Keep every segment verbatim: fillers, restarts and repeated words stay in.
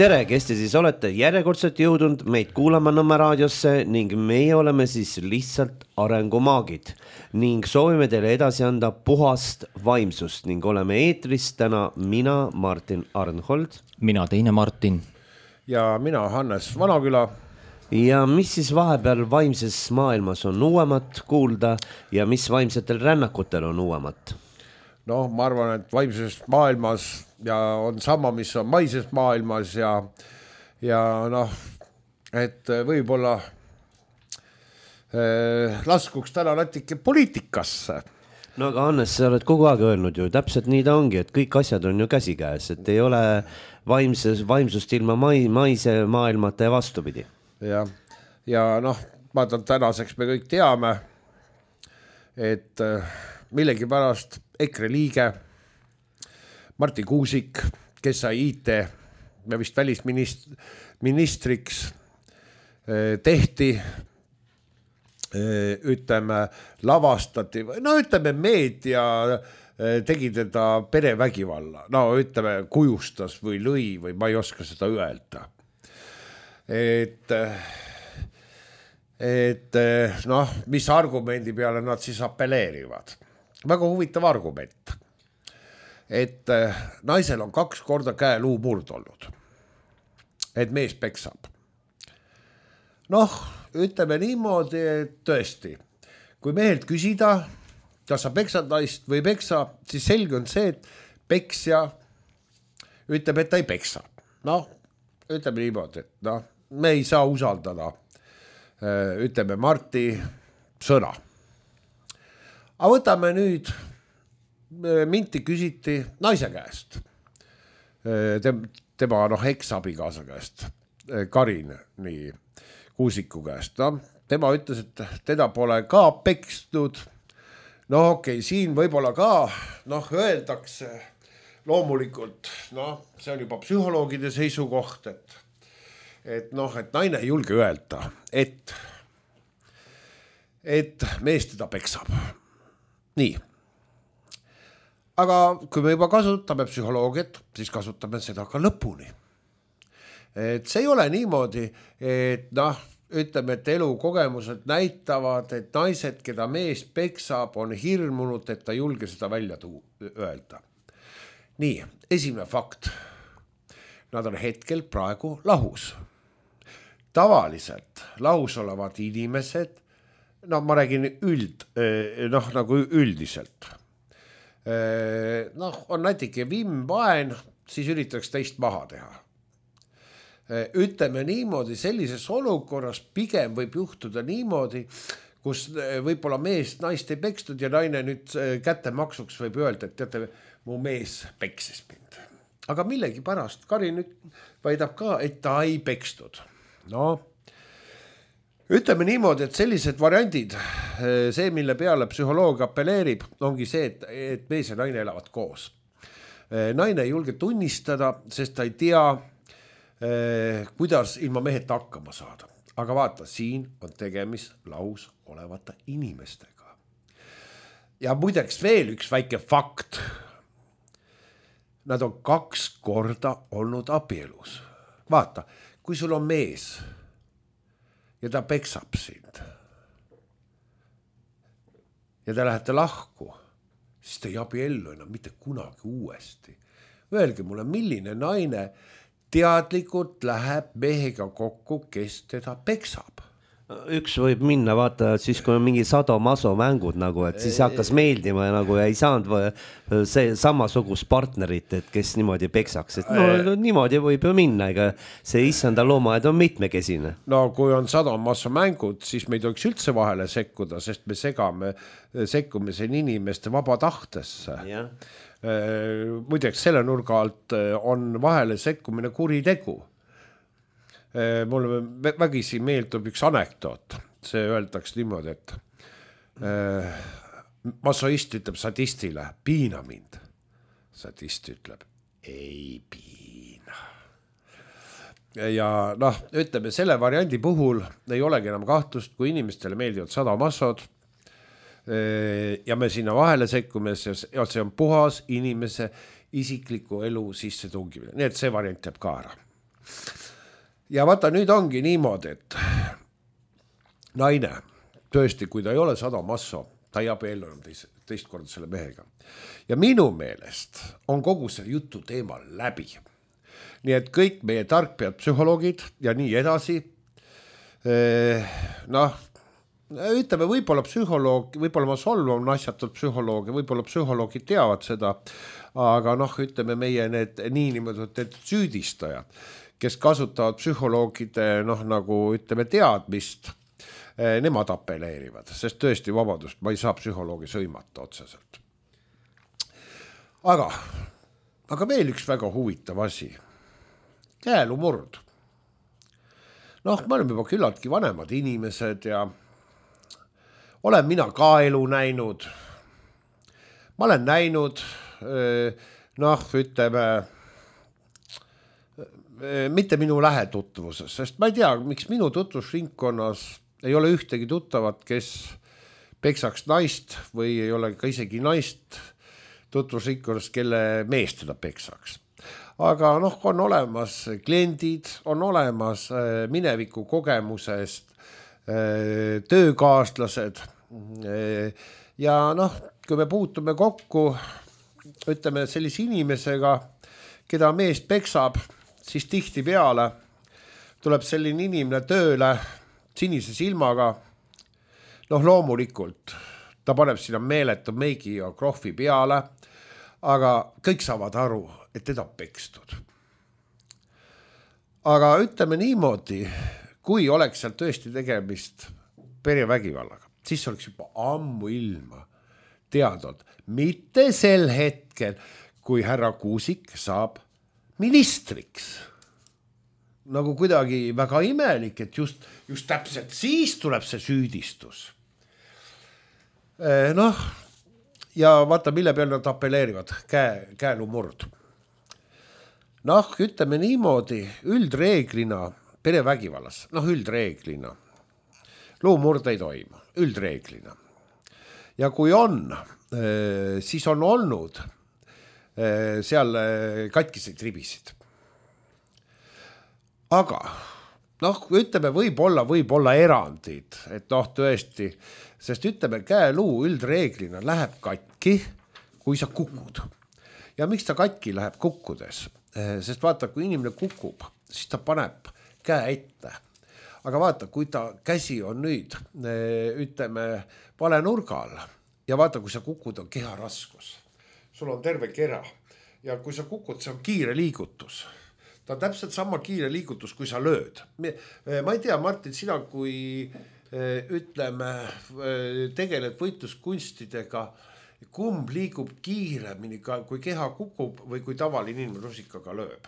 tere, kes te siis olete järjekordselt jõudnud meid kuulama Nõmme raadiosse ning meie oleme siis lihtsalt arengumaagid ning soovime teile edasi anda puhast vaimsust ning oleme eetris täna mina, Martin Arnhold. Mina teine Martin. Ja mina Hannes Vanaküla. Ja mis siis vahepeal vaimses maailmas on uuemat kuulda ja mis vaimsetel rännakutel on uuemat? No ma arvan, et vaimses maailmas ja on sama, mis on maises maailmas ja, ja noh, et võib-olla eh, laskuks täna natuke poliitikasse. No aga Hannes, sa oled kogu aeg öelnud ju, täpselt nii ta ongi, et kõik asjad on ju käsikäes, et ei ole vaimses, vaimsust ilma mai, maise maailmata ja vastupidi. Ja, ja noh, ma tahan tänaseks me kõik teame, et millegi pärast EKRE liige Marti Kuusik, kes sai I T ja vist välisministriks, tehti, ütleme, lavastati, no ütleme meedia tegi teda perevägivalla, no ütleme kujustas või lõi või ma ei oska seda öelda. Et, et noh, mis argumendi peale nad siis appelleerivad. Väga huvitav argument, et naisel on kaks korda käeluu murd olnud, et mees peksab. Noh, ütleme niimoodi, et tõesti, kui mehelt küsida, kas sa peksad naist või peksa, siis selge on see, et peksja ütleb, et ta ei peksa. Noh, ütleme niimoodi, et noh, me ei saa usaldada, ütleme Marti sõna. Aga võtame nüüd, minti küsiti naise käest, tema noh, eks-abikaasa käest, Karin nii Kuusiku käest. No, tema ütles, et teda pole ka pekstud. No okei, okay, siin võib-olla ka noh, öeldakse loomulikult, noh, see on juba psühholoogide seisukoht, et, et noh, et naine ei julge öelda, et, et mees teda peksab. Nii. Aga kui me juba kasutame psühholoogiat, siis kasutame seda ka lõpuni. Et see ei ole niimoodi, et noh, ütleme, et elukogemused näitavad, et naised, keda mees peksab, on hirmunud, et ta julge seda välja tuu- öelda. Nii, esimene fakt. Nad on hetkel praegu lahus. Tavaliselt lahus olevad inimesed, no ma räägin üld, noh, nagu üldiselt. Noh, on natuke vimvaen, siis üritaks teist maha teha. Ütleme niimoodi, sellises olukorras pigem võib juhtuda niimoodi, kus võib-olla mees naist ei pekstud ja naine nüüd kätte maksuks võib öelda, et teate, mu mees peksis mind. Aga millegi pärast Karin nüüd väidab ka, et ta ei pekstud. No, ütleme niimoodi, et sellised variandid, see, mille peale psühholoog appelleerib, ongi see, et, et mees ja naine elavad koos. Naine ei julge tunnistada, sest ta ei tea, kuidas ilma meheta hakkama saada. Aga vaata, siin on tegemist lahus olevate inimestega. Ja muideks veel üks väike fakt. Nad on kaks korda olnud abielus. Vaata, kui sul on mees ja ta peksab sind ja te lähete lahku, siis te ei abiellu enam mitte kunagi uuesti. Öelge mulle, milline naine teadlikult läheb mehega kokku, kes teda peksab. Üks võib minna, vaata, siis kui on mingi sado-maso mängud nagu, et siis hakkas meeldima ja nagu ei saanud see samasugust partnerit, et kes niimoodi peksaks. Et no niimoodi võib ju minna, ega see issanda loomaaed on mitmekesine. No kui on sado-maso mängud, siis me ei tohiks üldse vahele sekkuda, sest me segame, sekkume siin inimeste vaba tahtesse. Ja. Muideks selle nurga alt on vahele sekkumine kuritegu. Mulle vägisi meeldub üks anekdoot. See öeldaks niimoodi, et äh, masoist ütleb sadistile, piina mind. Sadist ütleb, ei piina. Ja noh, ütleme, selle variandi puhul ei olegi enam kahtlust, kui inimestele meeldivad sadamasod äh, ja me sinna vahele sekkume, ja see on puhas inimese isikliku elu sisse tungimine. Nii et see variant jääb ka ära. ja vaata, nüüd ongi niimoodi, et naine, tõesti, kui ta ei ole Sado Masso, ta ei abiellu enam teist, teist korda selle mehega. Ja minu meelest on kogu see jutu teema läbi. Nii et kõik meie tarkpead psühholoogid ja nii edasi, noh, ütleme, võib-olla psühholoog, võib-olla ma solvan asjatult psühholoogi, võib-olla psühholoogid teavad seda, aga noh, ütleme meie need niinimetatud süüdistajad, kes kasutavad psühholoogide, noh, nagu ütleme teadmist, nemad apelleerivad, sest tõesti vabadust, ma ei saa psühholoogi sõimata otseselt. Aga, aga veel üks väga huvitav asi. Käelumurd. Noh, me oleme juba küllaltki vanemad inimesed ja olen mina ka elu näinud. Ma olen näinud, noh, ütleme, mitte minu lähetutvuses, sest ma ei tea, miks minu tutvusringkonnas ei ole ühtegi tuttavat, kes peksaks naist või ei ole ka isegi naist tutvusringkonnas, kelle mees teda peksaks. Aga noh, on olemas kliendid, on olemas mineviku kogemusest töökaaslased ja noh, kui me puutume kokku, ütleme sellise inimesega, keda mees peksab, siis tihti peale tuleb selline inimene tööle sinise silmaga, noh loomulikult ta paneb sinna meeletu meigi ja krohvi peale, aga kõik saavad aru, et teda pekstud. Aga ütleme niimoodi, kui oleks seal tõesti tegemist perevägivallaga, siis oleks juba ammu ilma teadnud, mitte sel hetkel, kui härra Kuusik saab ministriks. Nagu kuidagi väga imelik, et just, just täpselt siis tuleb see süüdistus. Noh, ja vaata, mille peal nad apelleerivad, käe, käelumurd. Noh, ütleme niimoodi, üldreeglina perevägivallas, noh üldreeglina, luumurd ei toimu, üldreeglina. Ja kui on, siis on olnud seal katkiseid ribisid. Aga, noh, ütleme, võib olla, võib olla erandid, et noh, tõesti, sest ütleme, käeluu üldreeglina läheb katki, kui sa kukud. Ja miks ta katki läheb kukkudes? Sest vaata, kui inimene kukub, siis ta paneb käe ette. Aga vaata, kui ta käsi on nüüd, ütleme, vale nurgal ja vaata, kui sa kukud, on keha raskus. Sul on terve kera ja kui sa kukud, see on kiire liigutus. Ta on täpselt sama kiire liigutus, kui sa lööd. Ma ei tea, Martin, sina kui ütleme, tegeled võitluskunstidega, kumb liigub kiiremini, kui keha kukub või kui tavaline inimene rusikaga lööb?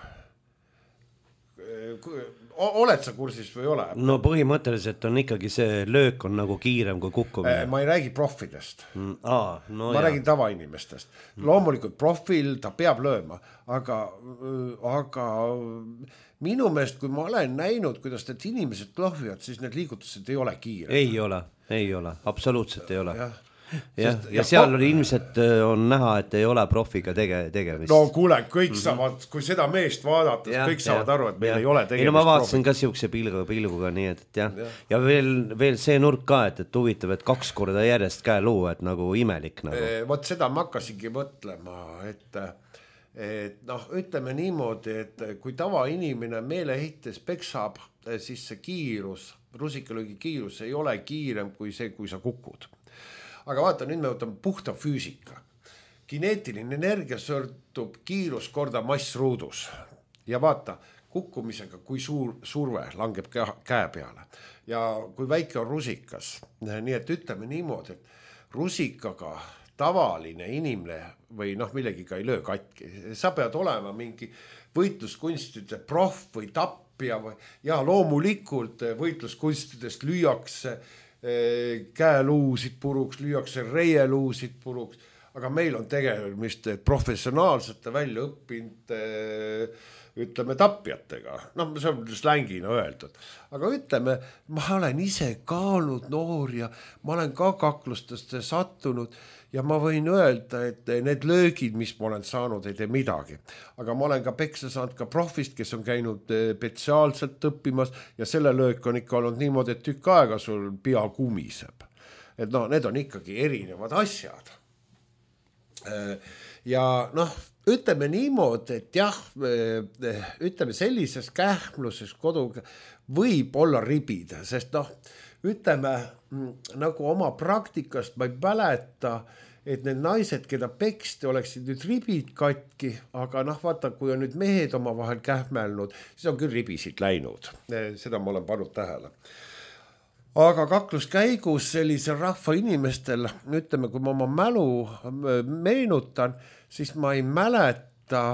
Oled sa kursis või ole? No põhimõtteliselt on ikkagi see löök on nagu kiirem kui kukkumine. Ma ei räägi profidest. Mm, aa, no ma jah. räägin tavainimestest. Loomulikult profil ta peab lööma, aga, aga minu meelest, kui ma olen näinud, kuidas need inimesed klahvivad, siis need liigutused ei ole kiire. Ei ole, ei ole, absoluutselt ei ole. Jah. Ja, Sest, ja seal pro... ilmselt on näha, et ei ole profiga tege, tegemist. No kuule, kõik saavad, kui seda meest vaadates, ja, kõik saavad ja, aru, et meil ja. ei ole tegemist. Ei, no ma vaatasin profiga. Ka siukse pilguga, pilguga, nii et, et jah. Ja, ja veel, veel see nurk ka, et, et huvitav, et kaks korda järjest käe luu, et nagu imelik. Nagu. E, võt seda ma hakkasingi mõtlema, et, et noh, ütleme niimoodi, et kui tava inimene meeleheites peksab, siis see kiirus, rusikalöögi kiirus ei ole kiirem kui see, kui sa kukud. Aga vaata, nüüd me võtame puhta füüsika. Kineetiline energia sõrtub kiirus korda mass ruudus. Ja vaata, kukkumisega, kui suur surve langeb käe peale. Ja kui väike on rusikas. Nii et ütleme niimoodi, et rusikaga tavaline inimene või noh, millegiga ei löö katki. Sa pead olema mingi võitluskunstide prof või tappija või ja loomulikult võitluskunstidest lüüakse käeluusid puruks, lüüakse reieluusid puruks, aga meil on tegemist professionaalsete välja õppinud ütleme tapjatega, noh, see on slängina öeldud, aga ütleme, ma olen ise ka olnud noor ja ma olen ka kaklustesse sattunud ja ma võin öelda, et need löögid, mis ma olen saanud, ei tee midagi. Aga ma olen ka peksa saanud ka profist, kes on käinud spetsiaalselt õppimas ja selle löök on ikka olnud niimoodi, et tükk aega sul pea kumiseb. Et noh, need on ikkagi erinevad asjad. Ja noh, ütleme niimoodi, et jah, ütleme sellises kähmluses koduga võib olla ribida, sest noh, ütleme nagu oma praktikast ma ei mäleta, et need naised, keda peksti, oleksid nüüd ribid katki, aga noh, vaata, kui on nüüd mehed oma vahel kähmelnud, siis on küll ribisid läinud. Seda ma olen pannud tähele. Aga kakluskäigus sellisel rahva inimestel, ütleme, kui ma oma mälu meenutan, siis ma ei mäleta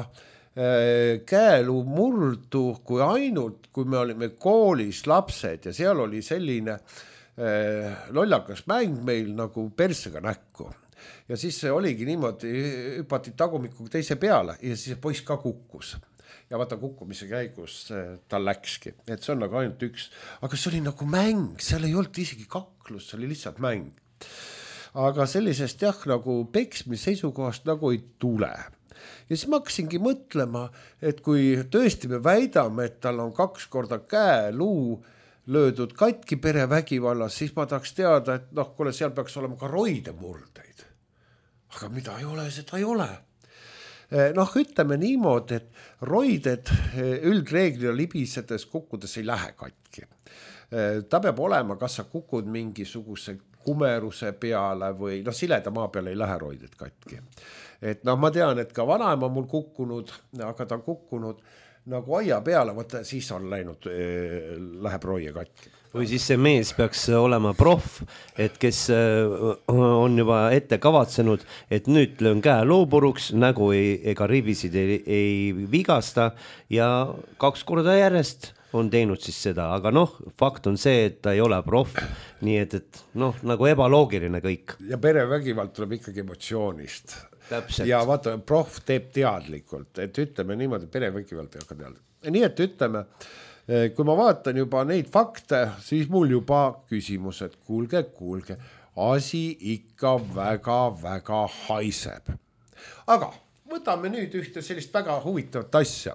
käelu murdu kui ainult, kui me olime koolis lapsed ja seal oli selline lollakas mäng meil nagu persega näkku. Ja siis oligi niimoodi, hüpati tagumikuga teise peale ja siis poiss ka kukkus. Ja vaata kukkumise käigus ta läkski, et see on nagu ainult üks, aga see oli nagu mäng, seal ei olnud isegi kaklus, see oli lihtsalt mäng. Aga sellisest jah, nagu peksmis seisukohast nagu ei tule. Ja siis ma hakkasingi mõtlema, et kui tõesti me väidame, et tal on kaks korda käe luu löödud katki perevägivallas, siis ma tahaks teada, et noh, kuule, seal peaks olema ka roidemurdeid. Aga mida ei ole, seda ei ole. Noh, ütleme niimoodi, et roided üldreeglina libisedes kukkudes ei lähe katki. Ta peab olema, kas sa kukud mingisuguse kumeruse peale või noh, sileda maa peale ei lähe roided katki. Et noh, ma tean, et ka vanaema mul kukkunud, aga ta on kukkunud nagu aia peale, võtta, siis on läinud, läheb roie katki. Või siis see mees peaks olema prof, et kes on juba ette kavatsenud, et nüüd löön käe loopuruks, nägu ei, ega ribisid ei, ei vigasta ja kaks korda järjest on teinud siis seda, aga noh, fakt on see, et ta ei ole prof, nii et, et noh, nagu ebaloogiline kõik. Ja perevägivald tuleb ikkagi emotsioonist. Täpselt. Ja vaata, prof teeb teadlikult, et ütleme niimoodi, perevägivald ei hakka teadlikult. Nii et ütleme, kui ma vaatan juba neid fakte, siis mul juba küsimus, et kuulge, kuulge, asi ikka väga-väga haiseb. Aga võtame nüüd ühte sellist väga huvitavat asja.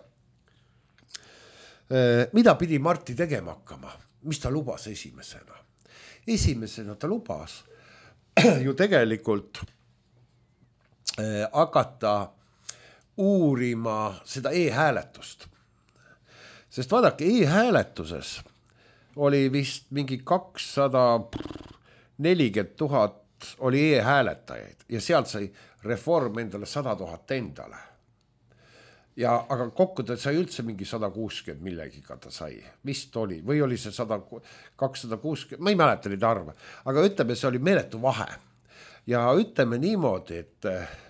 Mida pidi Marti tegema hakkama? Mis ta lubas esimesena? Esimesena ta lubas ju tegelikult hakata uurima seda e-hääletust. Sest vaadake, e-hääletuses oli vist mingi kakssada nelikümmend tuhat oli e-hääletajaid ja sealt sai Reform endale sada tuhat endale. Ja, aga kokku ta sai üldse mingi sada kuuskümmend millegiga ta sai. Vist oli, või oli see kakssada kuuskümmend, ma ei mäleta neid arve, aga ütleme, see oli meeletu vahe. Ja ütleme niimoodi, et,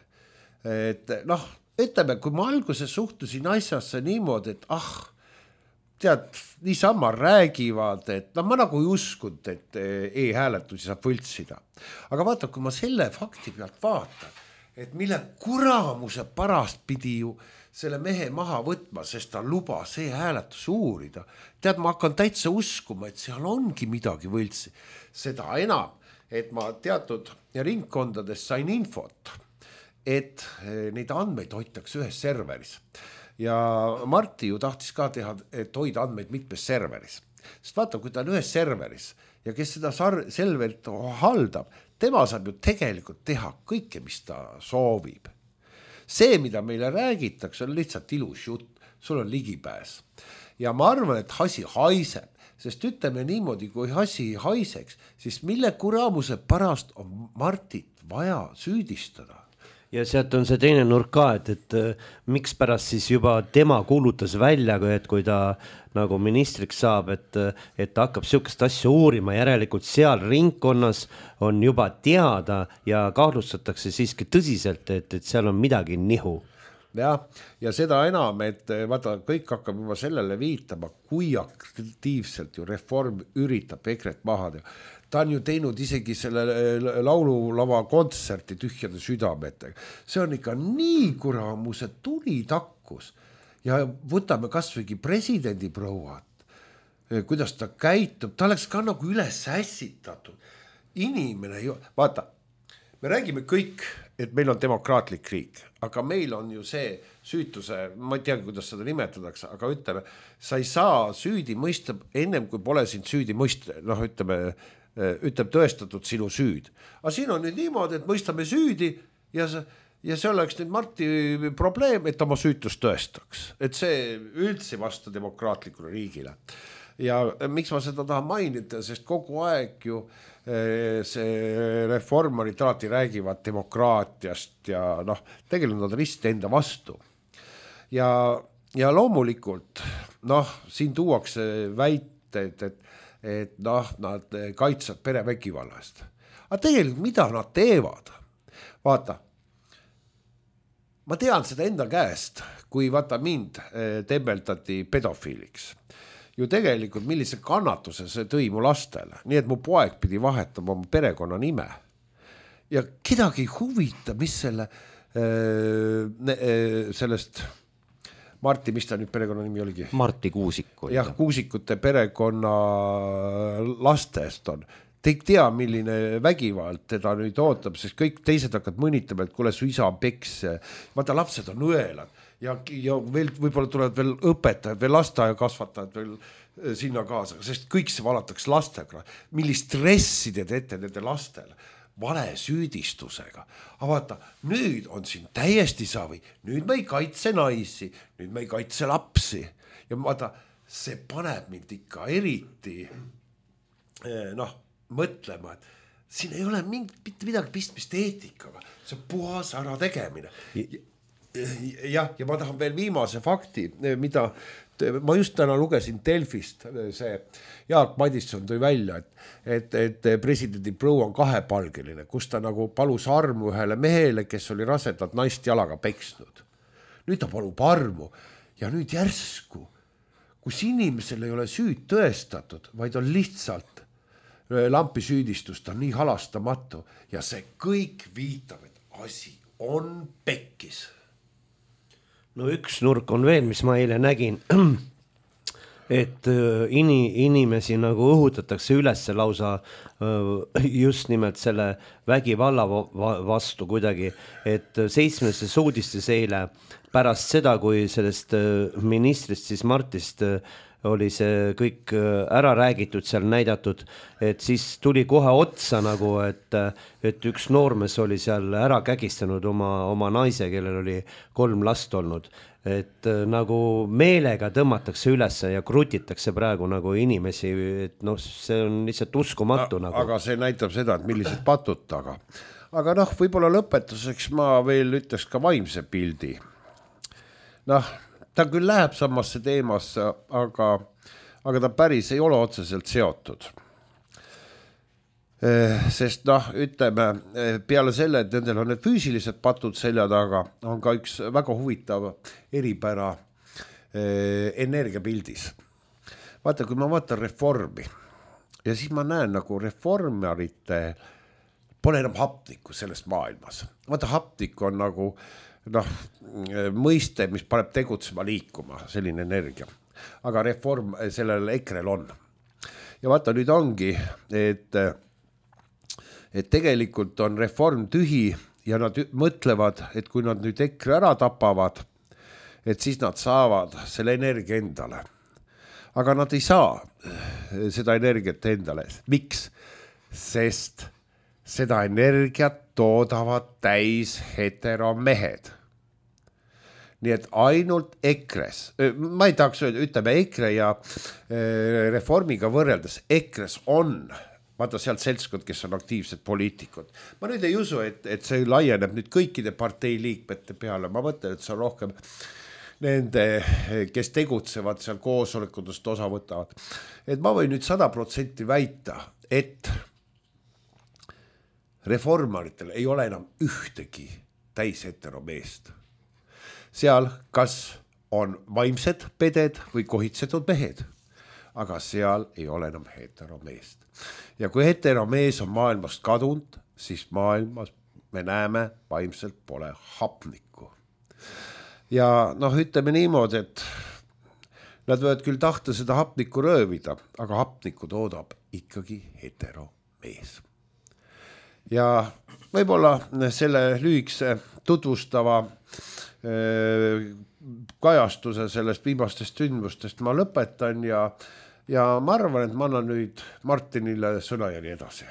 et noh, ütleme, kui ma alguses suhtusin asjasse niimoodi, et ah, tead, niisama räägivad, et no ma nagu ei uskunud, et e-hääletusi saab võltsida. Aga vaata, kui ma selle fakti pealt vaatan, et mille kuramuse parast pidi ju selle mehe maha võtma, sest ta lubas e-hääletus uurida. Tead, ma hakkan täitsa uskuma, et seal ongi midagi võltsi. Seda enam, et ma teatud ringkondades sain infot, et neid andmeid hoitakse ühes serveris. Ja Marti ju tahtis ka teha, et hoida andmeid mitmes serveris. Sest vaata, kui ta on ühes serveris ja kes seda serverit haldab, tema saab ju tegelikult teha kõike, mis ta soovib. See, mida meile räägitakse, on lihtsalt ilus jutt. Sul on ligipääs. Ja ma arvan, et asi haiseb, sest ütleme niimoodi, kui asi haiseks, siis mille kuramuse pärast on Martit vaja süüdistada? Ja sealt on see teine nurk ka, et, et miks pärast siis juba tema kuulutas välja, et kui ta nagu ministriks saab, et, et ta hakkab sihukest asja uurima, järelikult seal ringkonnas on juba teada ja kahtlustatakse siiski tõsiselt, et, et seal on midagi nihu. Ja, ja seda enam, et vaata, kõik hakkab juba sellele viitama, kui aktiivselt ju Reform üritab EKRE-t maha teha. Ta on ju teinud isegi selle laululava kontserti tühjade südametega. See on ikka nii kuramuse tuli takkus. ja võtame kasvõigi presidendi prouat, kuidas ta käitub, ta oleks ka nagu üles ässitatud. Inimene ju, vaata, me räägime kõik, et meil on demokraatlik riik, aga meil on ju see süütuse, ma ei tea, kuidas seda nimetatakse, aga ütleme, sa ei saa süüdi mõista ennem, kui pole sind süüdi mõista, noh, ütleme, ütleb tõestatud sinu süüd. Aga siin on nüüd niimoodi, et mõistame süüdi ja see, ja see oleks nüüd Marti probleem, et oma süütust tõestaks. Et see üldse vasta demokraatlikule riigile. Ja miks ma seda tahan mainida, sest kogu aeg ju see reformarid alati räägivad demokraatiast ja noh, tegelikult nad rist enda vastu. Ja, ja loomulikult, noh, siin tuuakse väited, et, et noh, nad kaitsevad perevägivallast. Aga tegelikult mida nad teevad? Vaata, ma tean seda enda käest, kui vaata mind tembeldati pedofiiliks. Ju tegelikult millise kannatuse see tõi mu lastele, nii et mu poeg pidi vahetama oma perekonna nime. Ja kedagi huvita, mis selle äh, sellest Marti, mis ta nüüd perekonna nimi oligi? Marti Kuusik. Jah, Kuusikute perekonna lastest on. Te ei tea, milline vägivald teda nüüd ootab, sest kõik teised hakkad mõnitama, et kuule, su isa on peks. Vaata, lapsed on õelad. Ja, ja veel, võib-olla tulevad veel õpetajad, veel lasteaia kasvatajad veel sinna kaasa, sest kõik see valatakse lastega. Millist stressi te teete nende lastele? Vale süüdistusega. Aga vaata, nüüd on siin täiesti savi. Nüüd me ei kaitse naisi, nüüd me ei kaitse lapsi. Ja vaata, see paneb mind ikka eriti noh, mõtlema, et siin ei ole mingit midagi pistmist eetikaga. See on puhas ära tegemine. Jah, ja ma tahan veel viimase fakti, mida ma just täna lugesin Delfist, see Jaak Madisson tõi välja, et, et, et presidendi proua on kahepalgeline, kus ta nagu palus armu ühele mehele, kes oli rasedat naist jalaga peksnud. Nüüd ta palub armu ja nüüd järsku, kus inimesel ei ole süüd tõestatud, vaid on lihtsalt lampi süüdistust, on nii halastamatu ja see kõik viitab, et asi on pekkis. No üks nurk on veel, mis ma eile nägin, et ini, inimesi nagu õhutatakse üles lausa just nimelt selle vägivalla vastu kuidagi, et seitsmestes uudistes eile pärast seda, kui sellest ministrist, siis Martist oli see kõik ära räägitud, seal näidatud, et siis tuli kohe otsa nagu, et, et üks noormees oli seal ära kägistanud oma, oma naise, kellel oli kolm last olnud, et nagu meelega tõmmatakse üles ja krutitakse praegu nagu inimesi, et noh, see on lihtsalt uskumatu. A, nagu. Aga see näitab seda, et millised patud taga. Aga noh, võib-olla lõpetuseks ma veel ütleks ka vaimse pildi. Noh, ta küll läheb samasse teemasse, aga, aga ta päris ei ole otseselt seotud. Sest noh, ütleme, peale selle, et nendel on need füüsilised patud selja taga, on ka üks väga huvitav eripära energiapildis. Vaata, kui ma vaatan reformi ja siis ma näen nagu reformarite pole enam hapnikku selles maailmas. Vaata, hapnik on nagu noh, mõiste, mis paneb tegutsema, liikuma, selline energia. Aga reform sellel ekrel on. Ja vaata, nüüd ongi, et, et tegelikult on reform tühi ja nad mõtlevad, et kui nad nüüd EKRE ära tapavad, et siis nad saavad selle energia endale. Aga nad ei saa seda energiat endale. Miks? Sest seda energiat toodavad täis heteromehed. Nii et ainult EKRE-s, ma ei tahaks öelda, ütleme EKRE ja reformiga võrreldes, EKRE-s on, vaata sealt seltskond, kes on aktiivsed poliitikud. Ma nüüd ei usu, et, et see laieneb nüüd kõikide partei liikmete peale, ma mõtlen, et see on rohkem nende, kes tegutsevad seal koosolekutest osa võtavad. Et ma võin nüüd sada protsenti väita, et reformaritel ei ole enam ühtegi täis heteromeest. Seal kas on vaimsed peded või kohitsetud mehed, aga seal ei ole enam heteromeest. Ja kui heteromees on maailmast kadunud, siis maailmas me näeme vaimselt pole hapnikku. ja noh, ütleme niimoodi, et nad võivad küll tahta seda hapnikku röövida, aga hapnikku toodab ikkagi heteromees. Ja võib-olla selle lühikese tutvustava kajastuse sellest viimastest sündmustest ma lõpetan ja, ja ma arvan, et ma annan nüüd Martinile sõna ja nii edasi.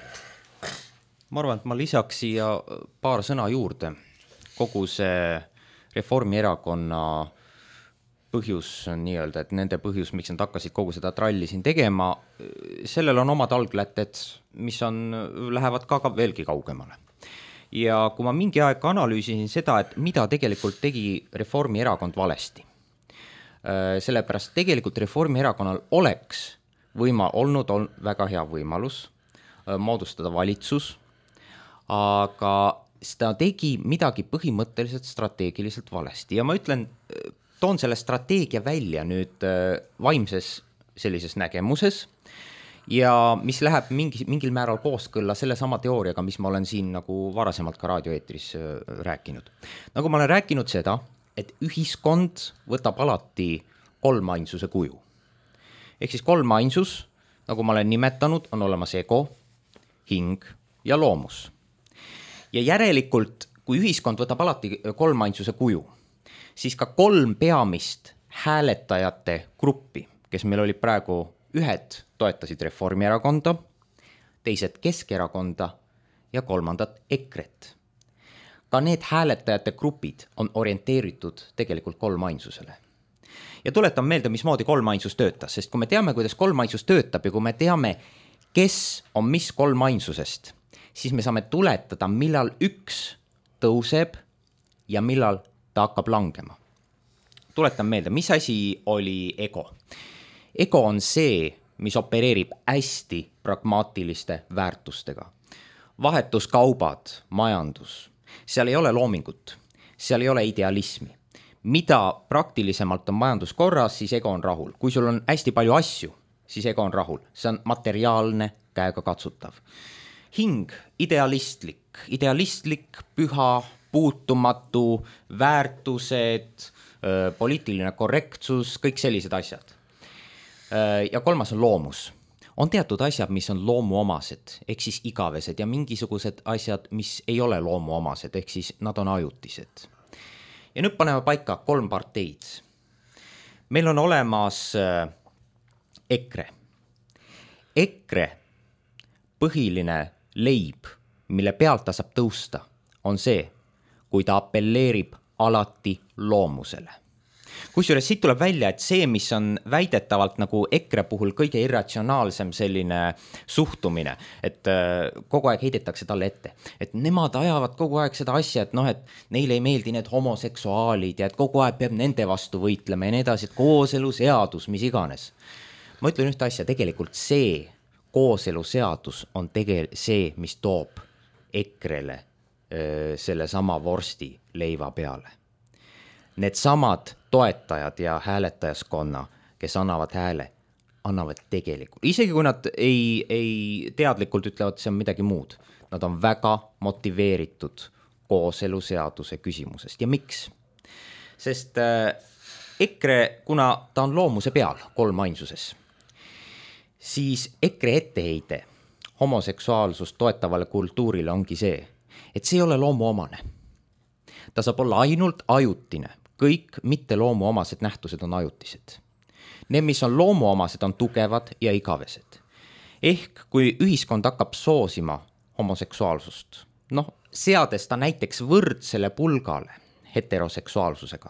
Ma arvan, et ma lisaks siia paar sõna juurde. Kogu see Reformierakonna põhjus on nii-öelda, et nende põhjus, miks nad hakkasid kogu seda tralli siin tegema, sellel on omad alglätted, mis on, lähevad ka, ka veelgi kaugemale. Ja kui ma mingi aeg analüüsisin seda, et mida tegelikult tegi Reformierakond valesti, sellepärast tegelikult Reformierakonnal oleks võima, olnud on väga hea võimalus moodustada valitsus, aga seda tegi midagi põhimõtteliselt strateegiliselt valesti. Ja ma ütlen, toon selle strateegia välja nüüd vaimses sellises nägemuses, ja mis läheb mingi, mingil määral kooskõlla selle sama teooriaga, mis ma olen siin nagu varasemalt ka raadioeetris rääkinud. Nagu ma olen rääkinud seda, et ühiskond võtab alati kolmainsuse kuju. Ehk siis kolmainsus, nagu ma olen nimetanud, on olemas ego, hing ja loomus. Ja järelikult, kui ühiskond võtab alati kolmainsuse kuju, siis ka kolm peamist hääletajate gruppi, kes meil oli praegu ühed toetasid Reformierakonda, teised Keskerakonda ja kolmandad EKRE-t. Ka need hääletajate grupid on orienteeritud tegelikult kolmainsusele. Ja tuletan meelde, mismoodi kolmainsus töötas, sest kui me teame, kuidas kolmainsus töötab ja kui me teame, kes on mis kolmainsusest, siis me saame tuletada, millal üks tõuseb ja millal ta hakkab langema. Tuletan meelde, mis asi oli ego. Ego on see, mis opereerib hästi pragmaatiliste väärtustega. Vahetuskaubad, majandus, seal ei ole loomingut, seal ei ole idealismi. Mida praktilisemalt on majandus korras, siis ego on rahul. Kui sul on hästi palju asju, siis ego on rahul. See on materiaalne, käega katsutav. Hing, idealistlik, idealistlik, püha, puutumatu, väärtused, poliitiline korrektsus, kõik sellised asjad. Ja kolmas on loomus. On teatud asjad, mis on loomuomased, ehk siis igavesed ja mingisugused asjad, mis ei ole loomuomased, ehk siis nad on ajutised. Ja nüüd paneme paika kolm parteid. Meil on olemas EKRE. EKRE põhiline leib, mille pealt ta saab tõusta, on see, kui ta appelleerib alati loomusele. Kusjuures siit tuleb välja, et see, mis on väidetavalt nagu EKRE puhul kõige irratsionaalsem selline suhtumine, et kogu aeg heidetakse talle ette, et nemad ajavad kogu aeg seda asja, et noh, et neile ei meeldi need homoseksuaalid ja et kogu aeg peab nende vastu võitlema ja nii edasi, et kooseluseadus, mis iganes. Ma ütlen ühte asja, tegelikult see kooseluseadus on tegelikult see, mis toob EKRE-le selle sama vorsti leiva peale. Need samad toetajad ja hääletajaskonna, kes annavad hääle, annavad tegelikult. Isegi kui nad ei, ei teadlikult ütlevad, see on midagi muud. Nad on väga motiveeritud kooseluseaduse küsimusest. Ja miks? Sest EKRE, kuna ta on loomuse peal kolmainsuses, siis EKRE etteheide homoseksuaalsust toetavale kultuurile ongi see, et see ei ole loomuomane. Ta saab olla ainult ajutine. Kõik mitte loomuomased nähtused on ajutised. Need, mis on loomuomased, on tugevad ja igavesed. Ehk kui ühiskond hakkab soosima homoseksuaalsust, noh, seades ta näiteks võrdsele pulgale heteroseksuaalsusega,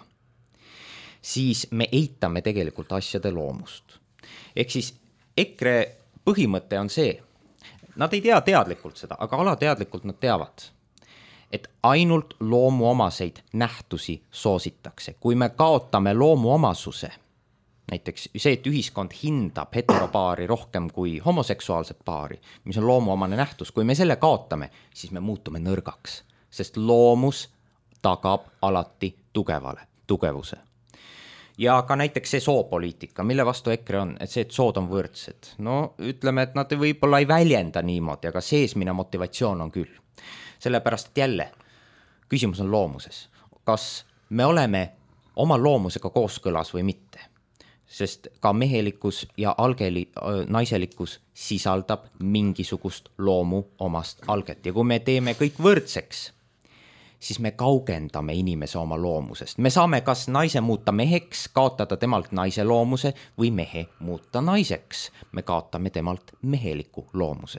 siis me eitame tegelikult asjade loomust. Ehk siis EKRE põhimõte on see, nad ei tea teadlikult seda, aga alateadlikult nad teavad, et ainult loomuomaseid nähtusi soositakse. Kui me kaotame loomuomasuse, näiteks see, et ühiskond hindab heteropaari rohkem kui homoseksuaalset paari, mis on loomuomane nähtus, kui me selle kaotame, siis me muutume nõrgaks, sest loomus tagab alati tugevale, tugevuse. Ja ka näiteks see soopoliitika, mille vastu EKRE on, et see, et sood on võrdsed. No ütleme, et nad võib-olla ei väljenda niimoodi, aga seesmine motivatsioon on küll. Sellepärast, et jälle, küsimus on loomuses. Kas me oleme oma loomusega kooskõlas või mitte. Sest ka mehelikkus ja algeli, naiselikkus sisaldab mingisugust loomu omast alget. Ja kui me teeme kõik võrdseks, siis me kaugendame inimese oma loomusest. Me saame kas naise muuta meheks, kaotada temalt naise loomuse või mehe muuta naiseks. Me kaotame temalt meheliku loomuse.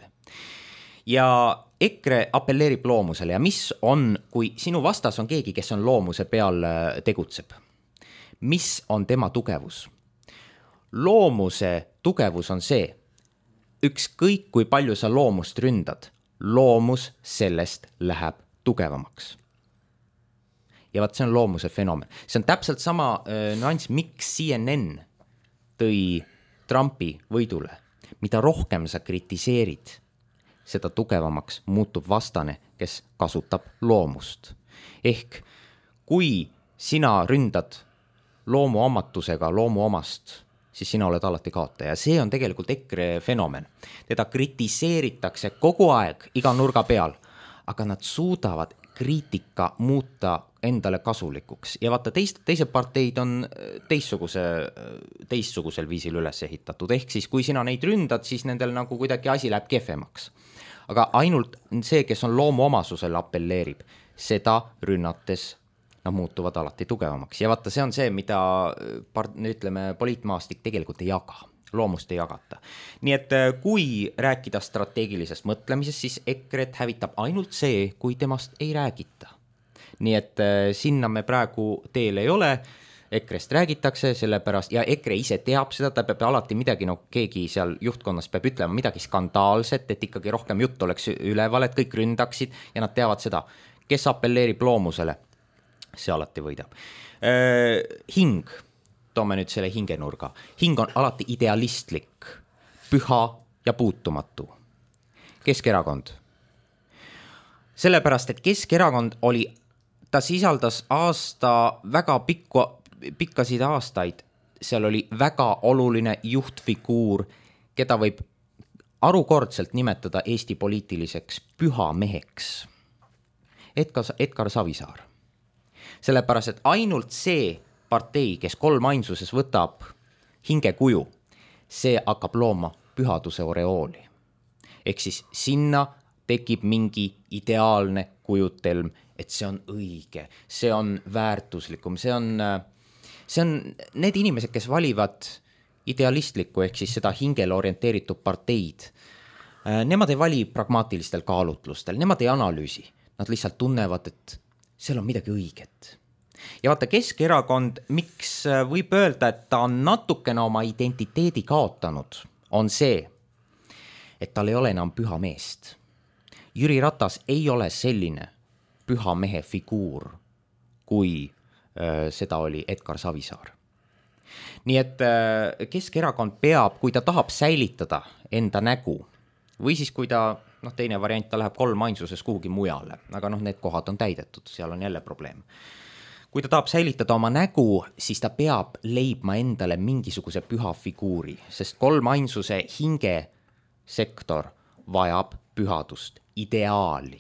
Ja EKRE appelleerib loomusele ja mis on, kui sinu vastas on keegi, kes on loomuse peal tegutseb, mis on tema tugevus? Loomuse tugevus on see, ükskõik kui palju sa loomust ründad, loomus sellest läheb tugevamaks. Ja vaat see on loomuse fenomen. See on täpselt sama äh, nüanss, miks C N N tõi Trumpi võidule. Mida rohkem sa kritiseerid, seda tugevamaks muutub vastane, kes kasutab loomust. Ehk kui sina ründad loomu omatusega loomu omast, siis sina oled alati kaotaja. Ja see on tegelikult EKRE fenomen. Teda kritiseeritakse kogu aeg iga nurga peal, aga nad suudavad kriitika muuta endale kasulikuks. Ja vaata, teist, teised parteid on teistsuguse, teistsugusel viisil üles ehitatud. Ehk siis, kui sina neid ründad, siis nendel nagu kuidagi asi läheb kehvemaks. Aga ainult see, kes on loomu omasusele appelleerib, seda rünnates nad muutuvad alati tugevamaks. Ja vaata, see on see, mida part, ütleme, poliitmaastik tegelikult ei jaga. Loomust ei jagata. Nii et kui rääkida strateegilisest mõtlemisest, siis EKRE-t hävitab ainult see, kui temast ei räägita. Nii et sinna me praegu teel ei ole, EKRE-st räägitakse sellepärast, ja EKRE ise teab seda, ta peab alati midagi, no keegi seal juhtkonnas peab ütlema midagi skandaalset, et ikkagi rohkem jutt oleks üleval, et kõik ründaksid ja nad teavad seda, kes appelleerib loomusele, see alati võidab. Hing, toome nüüd selle hingenurga. Hing on alati idealistlik, püha ja puutumatu. Keskerakond. Sellepärast, et Keskerakond oli, ta sisaldas aasta väga pikku, pikkasid aastaid, seal oli väga oluline juhtfiguur, keda võib arukordselt nimetada Eesti poliitiliseks püha meheks. Edgar, Edgar Savisaar. Sellepärast, et ainult see partei, kes kolm ainsuses võtab hingekuju, see hakkab looma pühaduse oreooli. Ehk siis sinna tekib mingi ideaalne kujutelm, et see on õige, see on väärtuslikum, see on, see on need inimesed, kes valivad idealistlikku, ehk siis seda hingele orienteeritud parteid. Nemad ei vali pragmaatilistel kaalutlustel, nemad ei analüüsi, nad lihtsalt tunnevad, et seal on midagi õiget. Ja vaata, Keskerakond, miks võib öelda, et ta on natukene oma identiteedi kaotanud, on see, et tal ei ole enam püha meest. Jüri Ratas ei ole selline püha mehe figuur, kui äh, seda oli Edgar Savisaar. Nii et äh, Keskerakond peab, kui ta tahab säilitada enda nägu, või siis kui ta, noh teine variant, ta läheb kolm ainsuses kuhugi mujale, aga noh, need kohad on täidetud, seal on jälle probleem. Kui ta tahab säilitada oma nägu, siis ta peab leidma endale mingisuguse püha figuuri, sest kolm ainsuse hinge sektor vajab pühadust, ideaali.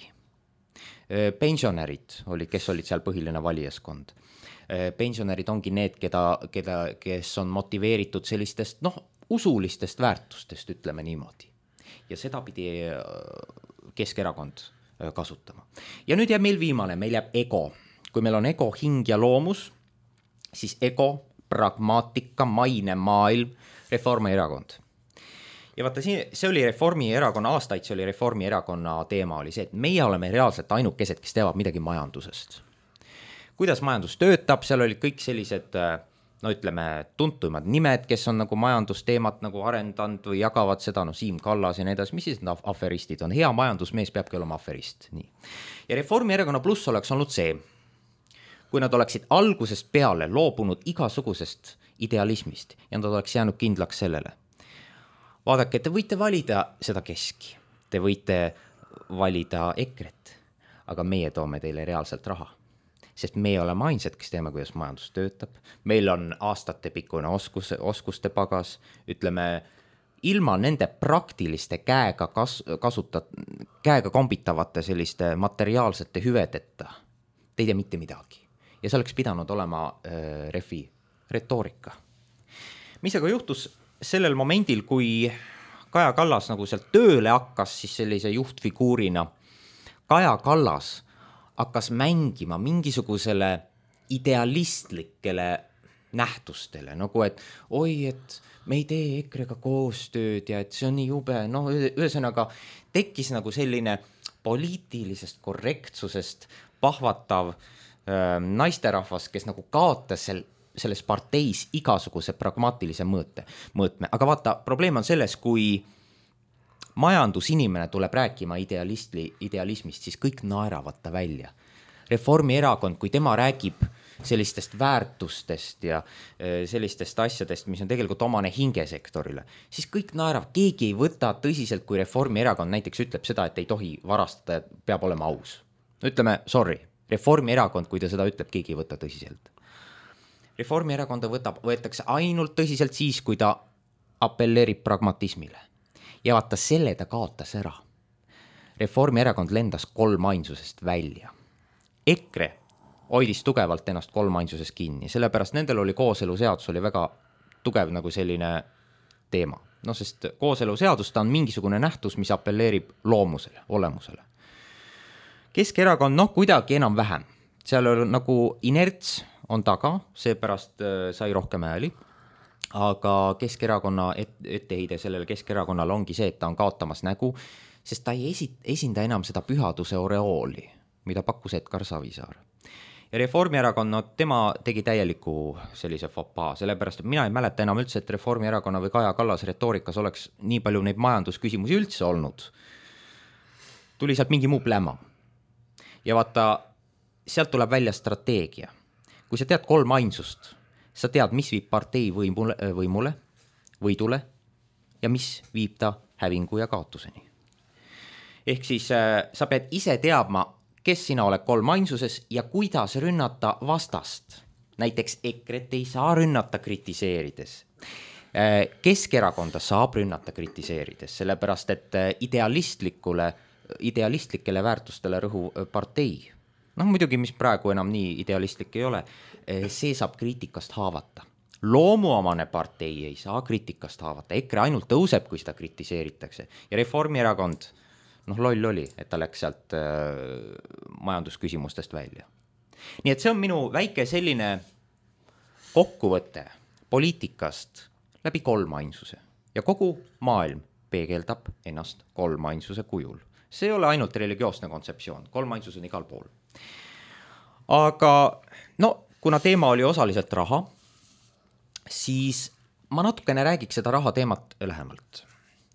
Pensionärid oli, kes olid seal põhiline valijaskond. Pensionärid ongi need, keda, keda, kes on motiveeritud sellistest, noh, usulistest väärtustest, ütleme niimoodi. Ja seda pidi Keskerakond kasutama. Ja nüüd jääb meil viimane, meil jääb ego. Kui meil on ego, hing ja loomus, siis ego, pragmaatika, maine, maailm, Reformierakond. Ja vaata, see oli Reformierakonna aastaid, see oli Reformierakonna teema, oli see, et meie oleme reaalselt ainukesed, kes teevad midagi majandusest. Kuidas majandus töötab, seal olid kõik sellised, no ütleme, tuntumad nimed, kes on nagu majandusteemat nagu arendanud või jagavad seda, no Siim Kallas ja need, mis siis need aferistid on. Hea majandusmees peabki olema aferist. Nii. Ja Reformierakonna pluss oleks olnud see, kui nad oleksid algusest peale loobunud igasugusest idealismist ja nad oleks jäänud kindlaks sellele. Vaadake, te võite valida seda keski, te võite valida EKRE-t, aga meie toome teile reaalselt raha. Sest meie oleme ainsad, kes teeme, kuidas majandus töötab. Meil on aastatepikkune oskus, oskuste pagas, ütleme, ilma nende praktiliste käega, kas, kasutat, käega kombitavate selliste materiaalsete hüvedeta, te ei tea mitte midagi. ja see oleks pidanud olema äh, refi retoorika. Mis aga juhtus sellel momendil, kui Kaja Kallas nagu sealt tööle hakkas siis sellise juhtfiguurina, Kaja Kallas hakkas mängima mingisugusele idealistlikele nähtustele, nagu et oi, et me ei tee EKRE-ga koostööd ja et see on nii jube, noh, ühesõnaga tekkis nagu selline poliitilisest korrektsusest pahvatav äh, naisterahvas, kes nagu kaotas sel, selles parteis igasuguse pragmaatilise mõõte, mõõtme. Aga vaata, probleem on selles, kui majandusinimene tuleb rääkima idealistli, idealismist, siis kõik naeravad ta välja. Reformierakond, kui tema räägib sellistest väärtustest ja sellistest asjadest, mis on tegelikult omane hingesektorile, siis kõik naerav, keegi ei võta tõsiselt, kui Reformierakond näiteks ütleb seda, et ei tohi varastada, peab olema aus. Ütleme, sorry, Reformierakond, kui ta seda ütleb, keegi ei võta tõsiselt. Reformierakonda võtab, võetakse ainult tõsiselt siis, kui ta appelleerib pragmatismile. Ja vaata, selle ta kaotas ära. Reformierakond lendas kolmainsusest välja. EKRE hoidis tugevalt ennast kolmainsuses kinni, sellepärast nendel oli kooseluseadus oli väga tugev nagu selline teema. No sest kooseluseadus ta on mingisugune nähtus, mis appelleerib loomusele, olemusele. Keskerakond, noh, kuidagi enam vähem. Seal oli nagu inerts on taga, seepärast sai rohkem hääli, aga Keskerakonna et, etteheide sellele Keskerakonnal ongi see, et ta on kaotamas nägu, sest ta ei esi, esinda enam seda pühaduse oreooli, mida pakkus Edgar Savisaar. Ja Reformierakond, no tema tegi täieliku sellise fopaa, sellepärast, et mina ei mäleta enam üldse, et Reformierakonna või Kaja Kallas retoorikas oleks nii palju neid majandusküsimusi üldse olnud. Tuli sealt mingi muu pläma. Ja vaata, sealt tuleb välja strateegia. Kui sa tead kolm ainsust, sa tead, mis viib partei võimule, võimule, võidule ja mis viib ta hävingu ja kaotuseni. Ehk siis äh, sa pead ise teadma, kes sina oled kolmainsuses ja kuidas rünnata vastast. Näiteks EKRE-t ei saa rünnata kritiseerides. Keskerakonda saab rünnata kritiseerides, sellepärast et idealistlikule, idealistlikele väärtustele rõhu partei, noh muidugi, mis praegu enam nii idealistlik ei ole, see saab kriitikast haavata. Loomuomane partei ei saa kriitikast haavata, EKRE ainult tõuseb, kui seda kritiseeritakse ja Reformierakond noh, loll oli, et ta läks sealt äh, majandusküsimustest välja. Nii et see on minu väike selline kokkuvõte poliitikast läbi kolmainsuse ja kogu maailm peegeldab ennast kolmainsuse kujul. See ei ole ainult religioosne kontseptsioon, kolmainsus on igal pool. Aga no, kuna teema oli osaliselt raha, siis ma natukene räägiks seda raha teemat lähemalt.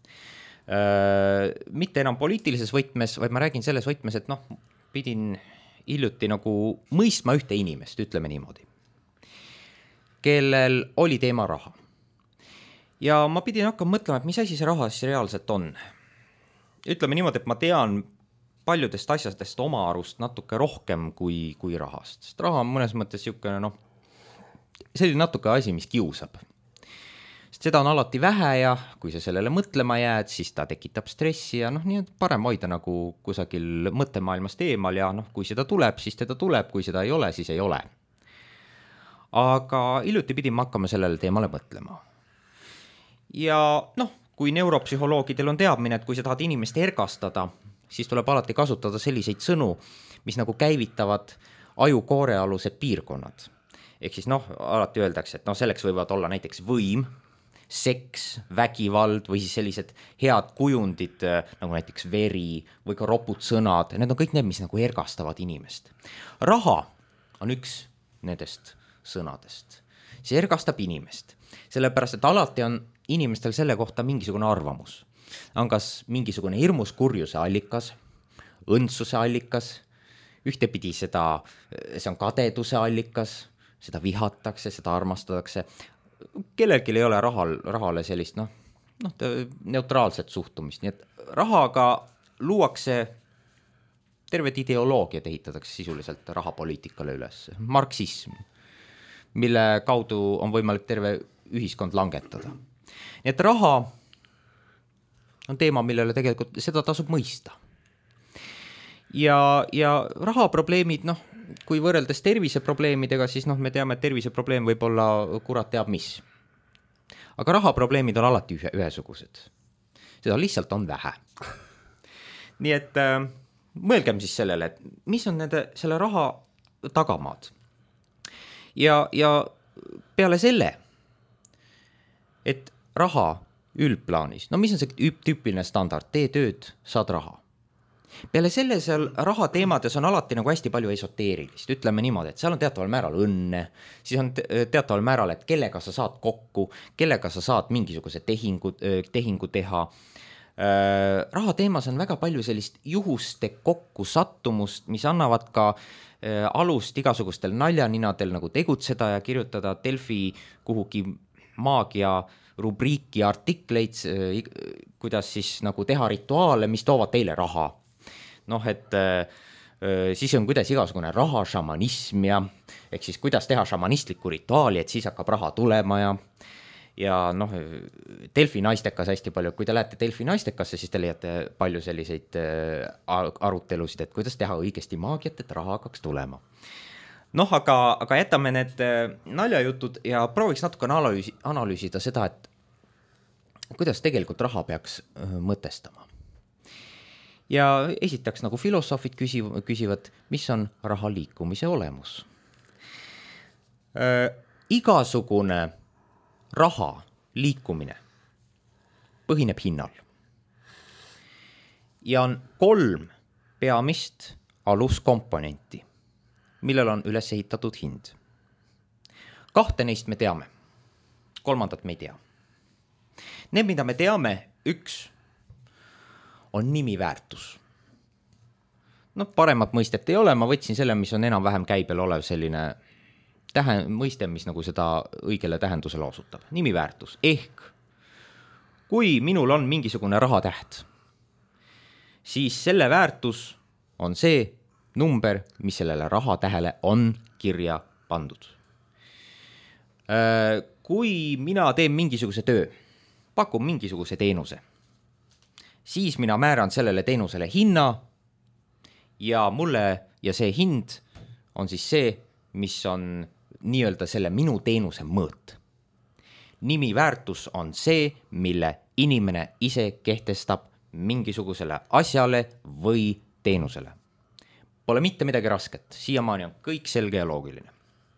Mitte enam poliitilises võtmes, vaid ma räägin selles võtmes, et noh, pidin hiljuti nagu mõistma ühte inimest, ütleme niimoodi, kellel oli teema raha. Ja ma pidin hakkama mõtlema, et mis asi see raha siis reaalselt on. Ütleme niimoodi, et ma tean paljudest asjadest oma arust natuke rohkem kui, kui rahast. Sest raha on mõnes mõttes siukene, noh, see oli natuke asi, mis kiusab. Seda on alati vähe ja kui sa sellele mõtlema jääd, siis ta tekitab stressi ja noh, nii on parem hoida nagu kusagil mõttemaailmast eemal ja noh, kui seda tuleb, siis teda tuleb, kui seda ei ole, siis ei ole. Aga hiljuti pidin ma hakkama sellele teemale mõtlema. Ja noh, kui neuropsühholoogidel on teadmine, et kui sa tahad inimest ergastada, siis tuleb alati kasutada selliseid sõnu, mis nagu käivitavad ajukoorealused piirkonnad. Ehk siis noh, alati öeldakse, et noh, selleks võivad olla näiteks võim, seks, vägivald või siis sellised head kujundid nagu näiteks veri või ka ropud sõnad. Need on kõik need, mis nagu ergastavad inimest. Raha on üks nendest sõnadest. See ergastab inimest. Sellepärast, et alati on inimestel selle kohta mingisugune arvamus. On kas mingisugune hirmus kurjuse allikas, õndsuse allikas, ühtepidi seda, see on kadeduse allikas, seda vihatakse, seda armastatakse. Kellelgi ei ole rahal, rahale sellist noh, noh, neutraalset suhtumist. Nii et rahaga luuakse terved ideoloogiad ehitatakse sisuliselt rahapoliitikale üles. Marksism, mille kaudu on võimalik terve ühiskond langetada. Nii et raha on teema, millele tegelikult seda tasub mõista. Ja, ja rahaprobleemid, noh, kui võrreldes terviseprobleemidega, siis noh, me teame, et terviseprobleem võib olla kurat teab mis. Aga rahaprobleemid on alati ühe, ühesugused. Seda lihtsalt on vähe. Nii et äh, mõelgem siis sellele, et mis on nende, selle raha tagamaad. Ja, ja peale selle, et raha üldplaanis, no mis on see tüüpiline standard, tee tööd, saad raha. Peale selle seal raha teemades on alati nagu hästi palju esoteerilist, ütleme niimoodi, et seal on teataval määral õnne, siis on teataval määral, et kellega sa saad kokku, kellega sa saad mingisuguse tehingu, tehingu teha. Raha teemas on väga palju sellist juhuste kokku sattumust, mis annavad ka alust igasugustel naljaninadel nagu tegutseda ja kirjutada Delfi kuhugi maagia rubriiki artikleid, kuidas siis nagu teha rituaale, mis toovad teile raha. Noh, et äh, siis on kuidas igasugune raha šamanism ja ehk siis kuidas teha šamanistlikku rituaali, et siis hakkab raha tulema ja ja noh, Delfi naistekas hästi palju, kui te lähete Delfi naistekasse, siis te leiate palju selliseid äh, arutelusid, et kuidas teha õigesti maagiat, et raha hakkaks tulema. Noh, aga, aga jätame need äh, naljajutud ja prooviks natuke analüüsi, analüüsida seda, et kuidas tegelikult raha peaks äh, mõtestama. Ja esitaks nagu filosoofid küsiv, küsivad, mis on raha liikumise olemus. Äh, igasugune raha liikumine põhineb hinnal. Ja on kolm peamist aluskomponenti, millel on üles ehitatud hind. Kahte neist me teame, kolmandat me ei tea. Need, mida me teame, üks on nimiväärtus. No paremat mõistet ei ole, ma võtsin selle, mis on enam-vähem käibel olev selline tähe, mõiste, mis nagu seda õigele tähendusele osutab. Nimiväärtus ehk kui minul on mingisugune rahatäht, siis selle väärtus on see number, mis sellele rahatähele on kirja pandud. Kui mina teen mingisuguse töö, pakun mingisuguse teenuse, siis mina määran sellele teenusele hinna ja mulle ja see hind on siis see, mis on nii-öelda selle minu teenuse mõõt. Nimiväärtus on see, mille inimene ise kehtestab mingisugusele asjale või teenusele. Pole mitte midagi rasket, siiamaani on kõik selge ja loogiline.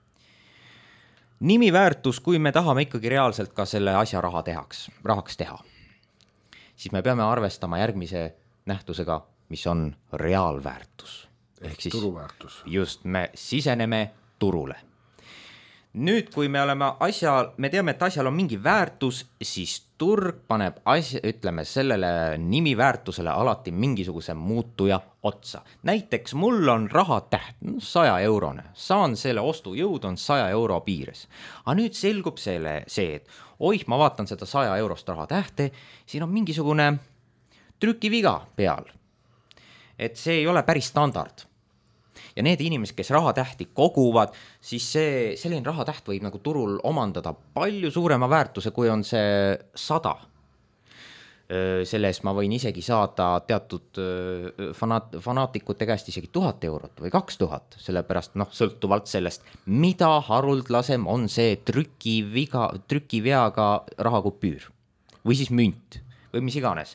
Nimiväärtus, kui me tahame ikkagi reaalselt ka selle asja raha tehaks, rahaks teha, siis me peame arvestama järgmise nähtusega, mis on reaalväärtus. Ehk siis turuväärtus. Just, me siseneme turule. Nüüd, kui me oleme asja, me teame, et asjal on mingi väärtus, siis turg paneb asja, ütleme sellele nimiväärtusele alati mingisuguse muutuja otsa. Näiteks mul on rahatäht, saja eurone, saan selle ostujõud on saja euro piires. Aga nüüd selgub selle, see, et oih, ma vaatan seda saja eurost rahatähte, siin on mingisugune trükiviga peal. Et see ei ole päris standard. Ja need inimesed, kes rahatähti koguvad, siis see, selline rahatäht võib nagu turul omandada palju suurema väärtuse, kui on see sada. Sellest ma võin isegi saada teatud fanaat, fanaatikute käest isegi tuhat eurot või kaks tuhat, sellepärast noh, sõltuvalt sellest, mida haruldlasem on see trükiviga, trükiveaga rahakupüür või siis münt või mis iganes.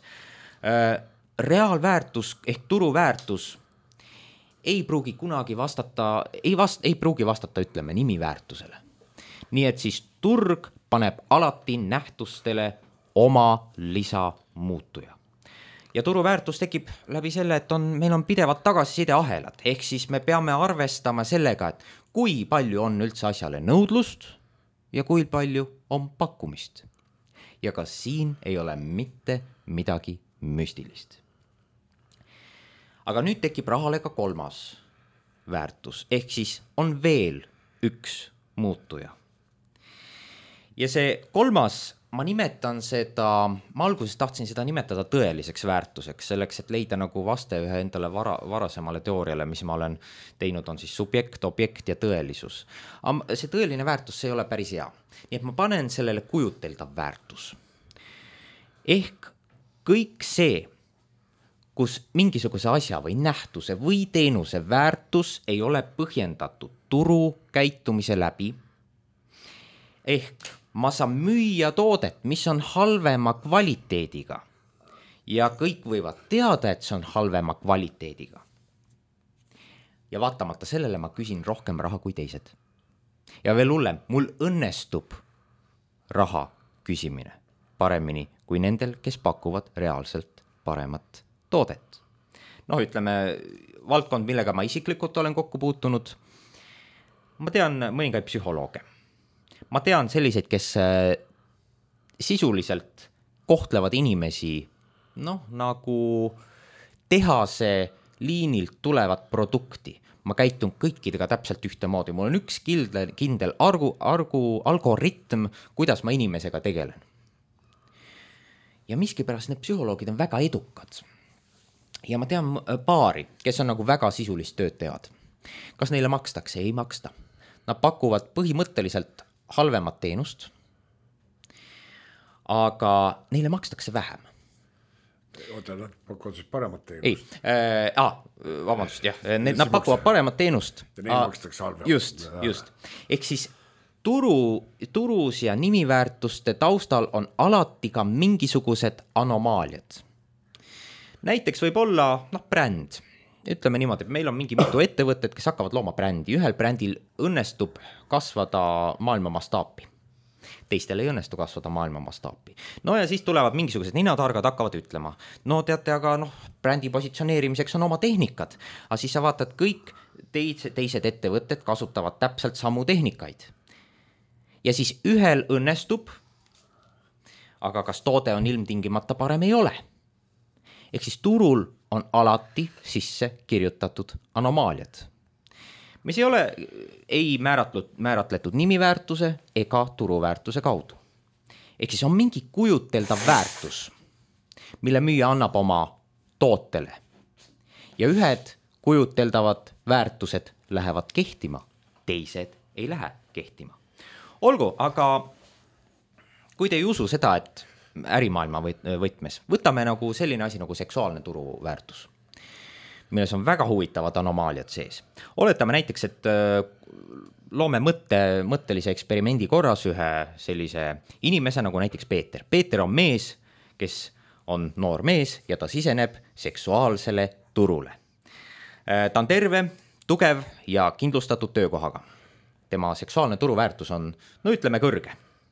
Reaalväärtus ehk turuväärtus ei pruugi kunagi vastata, ei, vast, ei pruugi vastata, ütleme, nimiväärtusele. Nii et siis turg paneb alati nähtustele oma lisamuutuja. Ja turuväärtus tekib läbi selle, et on, meil on pidevad tagasisideahelad, ehk siis me peame arvestama sellega, et kui palju on üldse asjale nõudlust ja kui palju on pakkumist. Ja ka siin ei ole mitte midagi müstilist. Aga nüüd tekib rahale ka kolmas väärtus, ehk siis on veel üks muutuja. Ja see kolmas, ma nimetan seda, ma alguses tahtsin seda nimetada tõeliseks väärtuseks, selleks, et leida nagu vaste ühe endale vara, varasemale teooriale, mis ma olen teinud, on siis subjekt, objekt ja tõelisus. Aga see tõeline väärtus, see ei ole päris hea. Nii et ma panen sellele kujuteldav väärtus. Ehk kõik see, kus mingisuguse asja või nähtuse või teenuse väärtus ei ole põhjendatud turu käitumise läbi. Ehk ma saan müüa toodet, mis on halvema kvaliteediga ja kõik võivad teada, et see on halvema kvaliteediga. Ja vaatamata sellele ma küsin rohkem raha kui teised. Ja veel hullem, mul õnnestub raha küsimine paremini kui nendel, kes pakuvad reaalselt paremat toodet. Noh, ütleme, valdkond, millega ma isiklikult olen kokku puutunud. Ma tean mõningaid psühholooge. Ma tean selliseid, kes sisuliselt kohtlevad inimesi, noh, nagu tehase liinilt tulevat produkti. Ma käitun kõikidega täpselt ühtemoodi. Mul on üks kindel, kindel argu, argu, algoritm, kuidas ma inimesega tegelen. Ja miskipärast need psühholoogid on väga edukad. Ja ma tean paari, kes on nagu väga sisulist tööd teevad. Kas neile makstakse? Ei maksta. Nad pakuvad põhimõtteliselt halvemat teenust, aga neile makstakse vähem. Oota, nad pakuvad siis paremat teenust. Ei, äh, ah, vabandust, jah. Need, nad pakuvad paremat teenust. Ja neile makstakse halvemat. Just, just. Ehk siis turu, turus ja nimiväärtuste taustal on alati ka mingisugused anomaaliad. Näiteks võib olla, noh, bränd. Ütleme niimoodi, et meil on mingi mitu ettevõtted, kes hakkavad looma brändi. Ühel brändil õnnestub kasvada maailma mastaapi. Teistel ei õnnestu kasvada maailma mastaapi. No ja siis tulevad mingisugused ninatargad, hakkavad ütlema. No teate, aga noh, brändi positsioneerimiseks on oma tehnikad. Aga siis sa vaatad, kõik teised, teised ettevõtted kasutavad täpselt samu tehnikaid. Ja siis ühel õnnestub, aga kas toode on ilmtingimata parem ei ole. Ehk siis turul on alati sisse kirjutatud anomaaliad. Mis ei ole ei määratletud, määratletud nimiväärtuse ega turuväärtuse kaudu. Ehk siis on mingi kujuteldav väärtus, mille müüja annab oma tootele. Ja ühed kujuteldavad väärtused lähevad kehtima, teised ei lähe kehtima. Olgu, aga kui te ei usu seda, et ärimaailma võtmes, võtame nagu selline asi nagu seksuaalne turuväärtus, milles on väga huvitavad anomaaliad sees. Oletame näiteks, et loome mõtte, mõttelise eksperimendi korras ühe sellise inimese nagu näiteks Peeter. Peeter on mees, kes on noor mees ja ta siseneb seksuaalsele turule. Ta on terve, tugev ja kindlustatud töökohaga. Tema seksuaalne turuväärtus on, no ütleme, kõrge.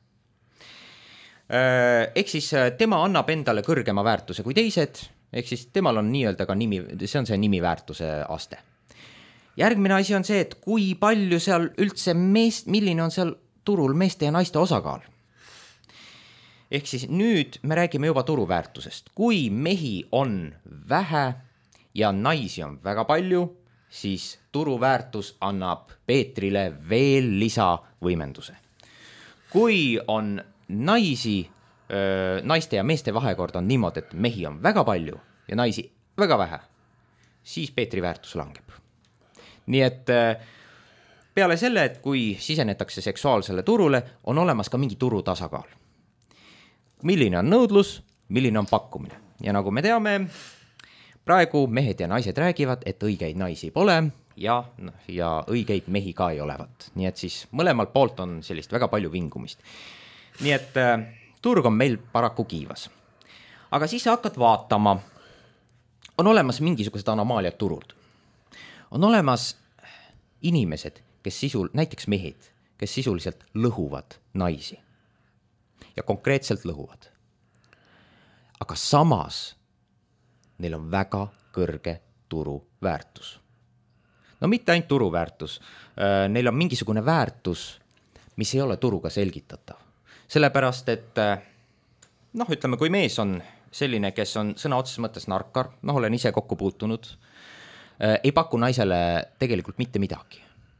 Ehk siis tema annab endale kõrgema väärtuse kui teised, ehk siis temal on nii-öelda ka nimi, see on see nimiväärtuse aste. Järgmine asi on see, et kui palju seal üldse meest, milline on seal turul meeste ja naiste osakaal. Ehk siis nüüd me räägime juba turuväärtusest. Kui mehi on vähe ja naisi on väga palju, siis turuväärtus annab Peetrile veel lisavõimenduse. Kui on naisi, naiste ja meeste vahekord on niimoodi, et mehi on väga palju ja naisi väga vähe, siis Peetri väärtus langeb. Nii et peale selle, et kui sisenetakse seksuaalsele turule, on olemas ka mingi turu tasakaal. Milline on nõudlus, milline on pakkumine. Ja nagu me teame, praegu mehed ja naised räägivad, et õigeid naisi pole ja, ja õigeid mehi ka ei olevat. Nii et siis mõlemalt poolt on sellist väga palju vingumist. Nii et äh, turg on meil paraku kiivas. Aga siis sa hakkad vaatama, on olemas mingisugused anomaaliad turud. On olemas inimesed, kes sisul, näiteks mehed, kes sisuliselt lõhuvad naisi. Ja konkreetselt lõhuvad. Aga samas neil on väga kõrge turuväärtus. No mitte ainult turuväärtus, neil on mingisugune väärtus, mis ei ole turuga selgitatav. Sellepärast, et noh, ütleme, kui mees on selline, kes on sõna otseses mõttes narkar, noh, olen ise kokku puutunud, ei paku naisele tegelikult mitte midagi.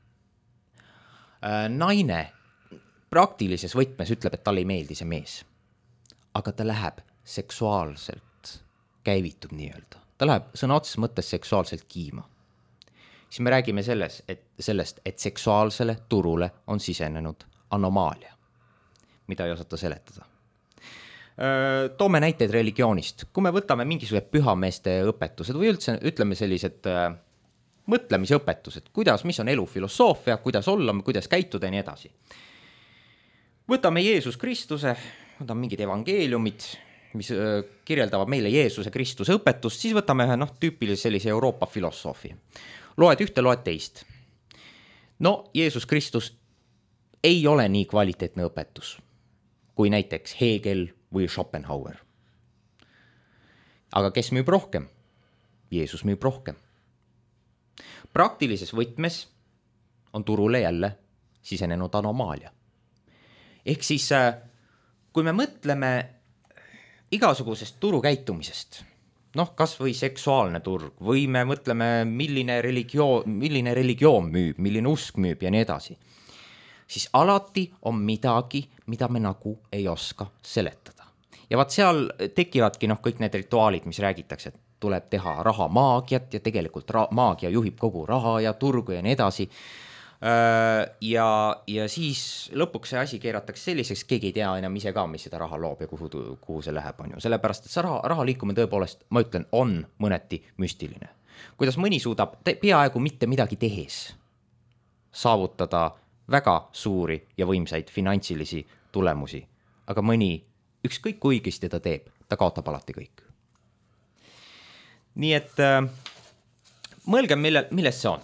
Naine praktilises võtmes ütleb, et talle ei meeldi see mees, aga ta läheb seksuaalselt, käivitub nii-öelda. Ta läheb sõna otseses mõttes seksuaalselt kiima. Siis me räägime selles, et, sellest, et seksuaalsele turule on sisenenud anomaalia, mida ei osata seletada. Toome näiteid religioonist. Kui me võtame mingisugused pühameeste õpetused või üldse ütleme sellised mõtlemisõpetused, kuidas, mis on elufilosoofia, kuidas olla, kuidas käituda ja nii edasi. Võtame Jeesus Kristuse, võtame mingid evangeeliumid, mis kirjeldavad meile Jeesuse Kristuse õpetust, siis võtame ühe noh, tüüpilise sellise Euroopa filosoofi. Loed ühte, loed teist. No Jeesus Kristus ei ole nii kvaliteetne õpetus kui näiteks Hegel või Schopenhauer. Aga kes müüb rohkem? Jeesus müüb rohkem. Praktilises võtmes on turule jälle sisenenud anomaalia. Ehk siis, kui me mõtleme igasugusest turukäitumisest, noh, kas või seksuaalne turg, või me mõtleme, milline religioon, milline religioon müüb, milline usk müüb ja nii edasi, siis alati on midagi, mida me nagu ei oska seletada. Ja vaat seal tekivadki noh, kõik need rituaalid, mis räägitakse, et tuleb teha raha maagiat ja tegelikult ra- maagia juhib kogu raha ja turgu ja nii edasi. Ja, ja siis lõpuks see asi keeratakse selliseks, keegi ei tea enam ise ka, mis seda raha loob ja kuhu, kuhu see läheb, on ju. Sellepärast, et see raha, raha liikumine tõepoolest, ma ütlen, on mõneti müstiline. Kuidas mõni suudab te, peaaegu mitte midagi tehes saavutada väga suuri ja võimsaid finantsilisi tulemusi, aga mõni ükskõik kui õigesti ta teeb, ta kaotab alati kõik. Nii et äh, mõelgem, mille, milles see on.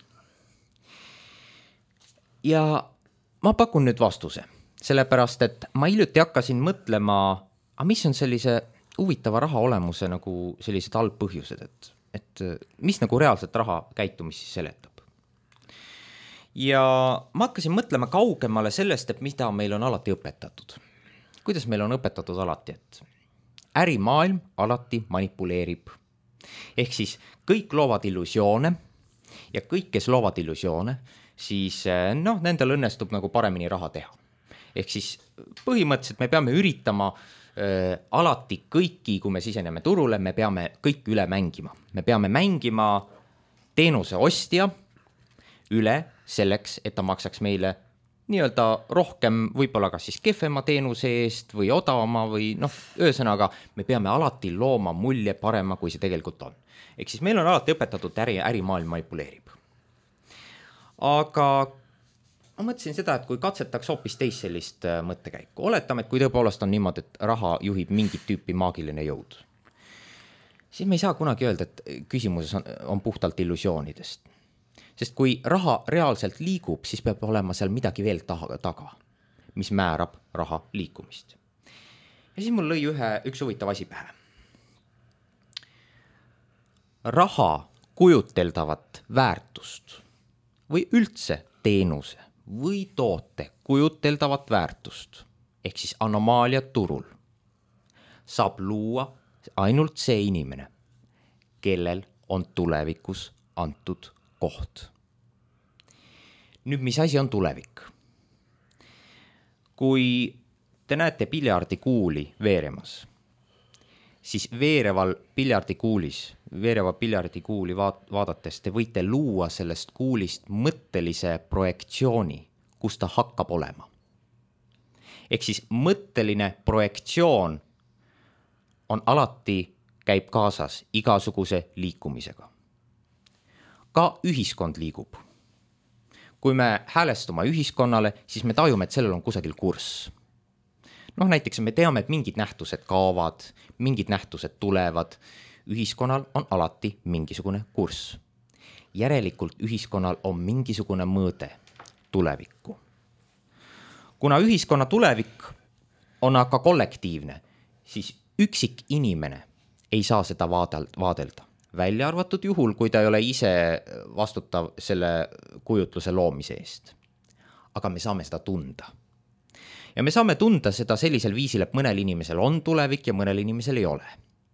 Ja ma pakun nüüd vastuse, sellepärast, et ma hiljuti hakkasin mõtlema, aga mis on sellise huvitava raha olemuse nagu sellised algpõhjused, et, et mis nagu reaalselt raha käitumist siis seletab. Ja ma hakkasin mõtlema kaugemale sellest, et mida meil on alati õpetatud. Kuidas meil on õpetatud alati, et ärimaailm alati manipuleerib. Ehk siis kõik loovad illusioone ja kõik, kes loovad illusioone, siis noh, nendel õnnestub nagu paremini raha teha. Ehk siis põhimõtteliselt me peame üritama äh, alati kõiki, kui me siseneme turule, me peame kõik üle mängima. Me peame mängima teenuse ostja üle selleks, et ta maksaks meile nii-öelda rohkem, võib-olla ka siis kehvema teenuse eest või odavama või noh, ühesõnaga me peame alati looma mulje parema, kui see tegelikult on. Ehk siis meil on alati õpetatud, äri, ärimaailm manipuleerib. Aga ma mõtlesin seda, et kui katsetaks hoopis teist sellist mõttekäiku, oletame, et kui tõepoolest on niimoodi, et raha juhib mingit tüüpi maagiline jõud, siis me ei saa kunagi öelda, et küsimuses on, on puhtalt illusioonidest. Sest kui raha reaalselt liigub, siis peab olema seal midagi veel taga, taga mis määrab raha liikumist. Ja siis mul lõi ühe, üks huvitav asi pähe. Raha kujuteldavat väärtust või üldse teenuse või toote kujuteldavat väärtust, ehk siis anomaaliat turul, saab luua ainult see inimene, kellel on tulevikus antud koht. Nüüd, mis asi on tulevik? Kui te näete piljardikuuli veeremas, siis veereval piljardikuulis, veereva piljardikuuli vaadates te võite luua sellest kuulist mõttelise projektsiooni, kus ta hakkab olema. Ehk siis mõtteline projektsioon on alati, käib kaasas igasuguse liikumisega. Ka ühiskond liigub. Kui me häälestume ühiskonnale, siis me tajume, et sellel on kusagil kurss. Noh, näiteks me teame, et mingid nähtused kaovad, mingid nähtused tulevad. Ühiskonnal on alati mingisugune kurss. Järelikult ühiskonnal on mingisugune mõõde tulevikku. Kuna ühiskonna tulevik on aga kollektiivne, siis üksik inimene ei saa seda vaadelda. Välja arvatud juhul, kui ta ei ole ise vastutav selle kujutluse loomise eest. Aga me saame seda tunda. Ja me saame tunda seda sellisel viisil, et mõnel inimesel on tulevik ja mõnel inimesel ei ole.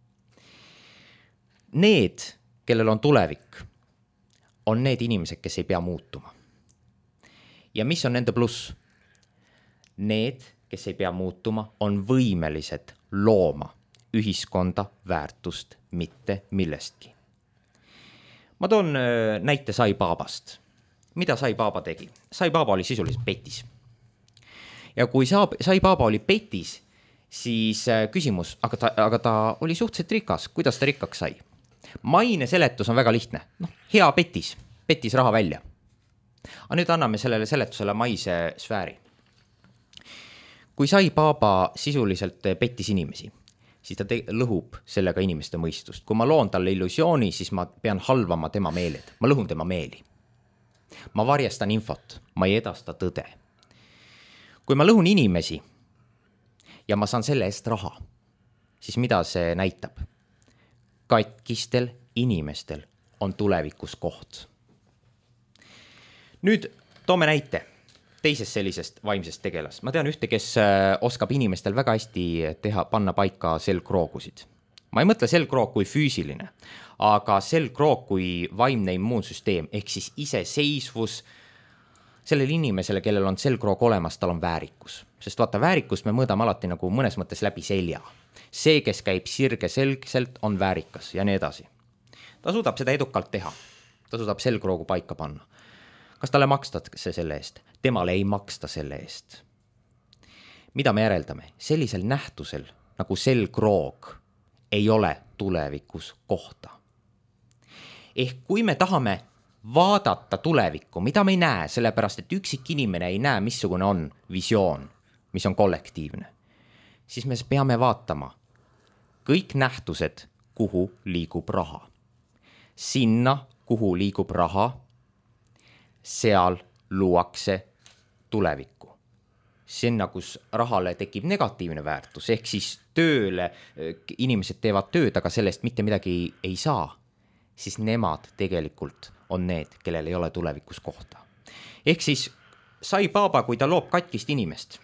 Need, kellel on tulevik, on need inimesed, kes ei pea muutuma. Ja mis on nende pluss? Need, kes ei pea muutuma, on võimelised looma ühiskonda väärtust mitte millestki. Ma toon näite Sai Babast. Mida Sai Baba tegi? Sai Baba oli sisuliselt petis. Ja kui Sai Baba oli petis, siis küsimus, aga ta, aga ta oli suhteliselt rikas, kuidas ta rikkaks sai? Maine seletus on väga lihtne, noh, hea petis, petis raha välja. Aga nüüd anname sellele seletusele maise sfääri. Kui Sai Baba sisuliselt pettis inimesi, siis ta te- lõhub sellega inimeste mõistust. Kui ma loon talle illusiooni, siis ma pean halvama tema meeled. Ma lõhun tema meeli. Ma varjestan infot, ma ei edasta tõde. Kui ma lõhun inimesi ja ma saan selle eest raha, siis mida see näitab? Katkistel inimestel on tulevikus koht. Nüüd toome näite teisest sellisest vaimsest tegelast. Ma tean ühte, kes oskab inimestel väga hästi teha, panna paika selgroogusid. Ma ei mõtle selgroog kui füüsiline, aga selgroog kui vaimne immuunsüsteem, ehk siis iseseisvus sellel inimesele, kellel on selgroog olemas, tal on väärikus. Sest vaata, väärikust me mõõdame alati nagu mõnes mõttes läbi selja. See, kes käib sirge selgselt, on väärikas ja nii edasi. Ta suudab seda edukalt teha. Ta suudab selgroogu paika panna. Kas talle makstakse selle eest? Temale ei maksta selle eest. Mida me järeldame? Sellisel nähtusel nagu selgroog ei ole tulevikus kohta. Ehk kui me tahame vaadata tulevikku, mida me ei näe, sellepärast et üksik inimene ei näe, missugune on visioon, mis on kollektiivne, siis me peame vaatama kõik nähtused, kuhu liigub raha. Sinna, kuhu liigub raha, seal luuakse tulevikku. Sinna, kus rahale tekib negatiivne väärtus, ehk siis tööle, inimesed teevad tööd, aga sellest mitte midagi ei saa, siis nemad tegelikult on need, kellel ei ole tulevikus kohta. Ehk siis Sai Baba, kui ta loob katkist inimest,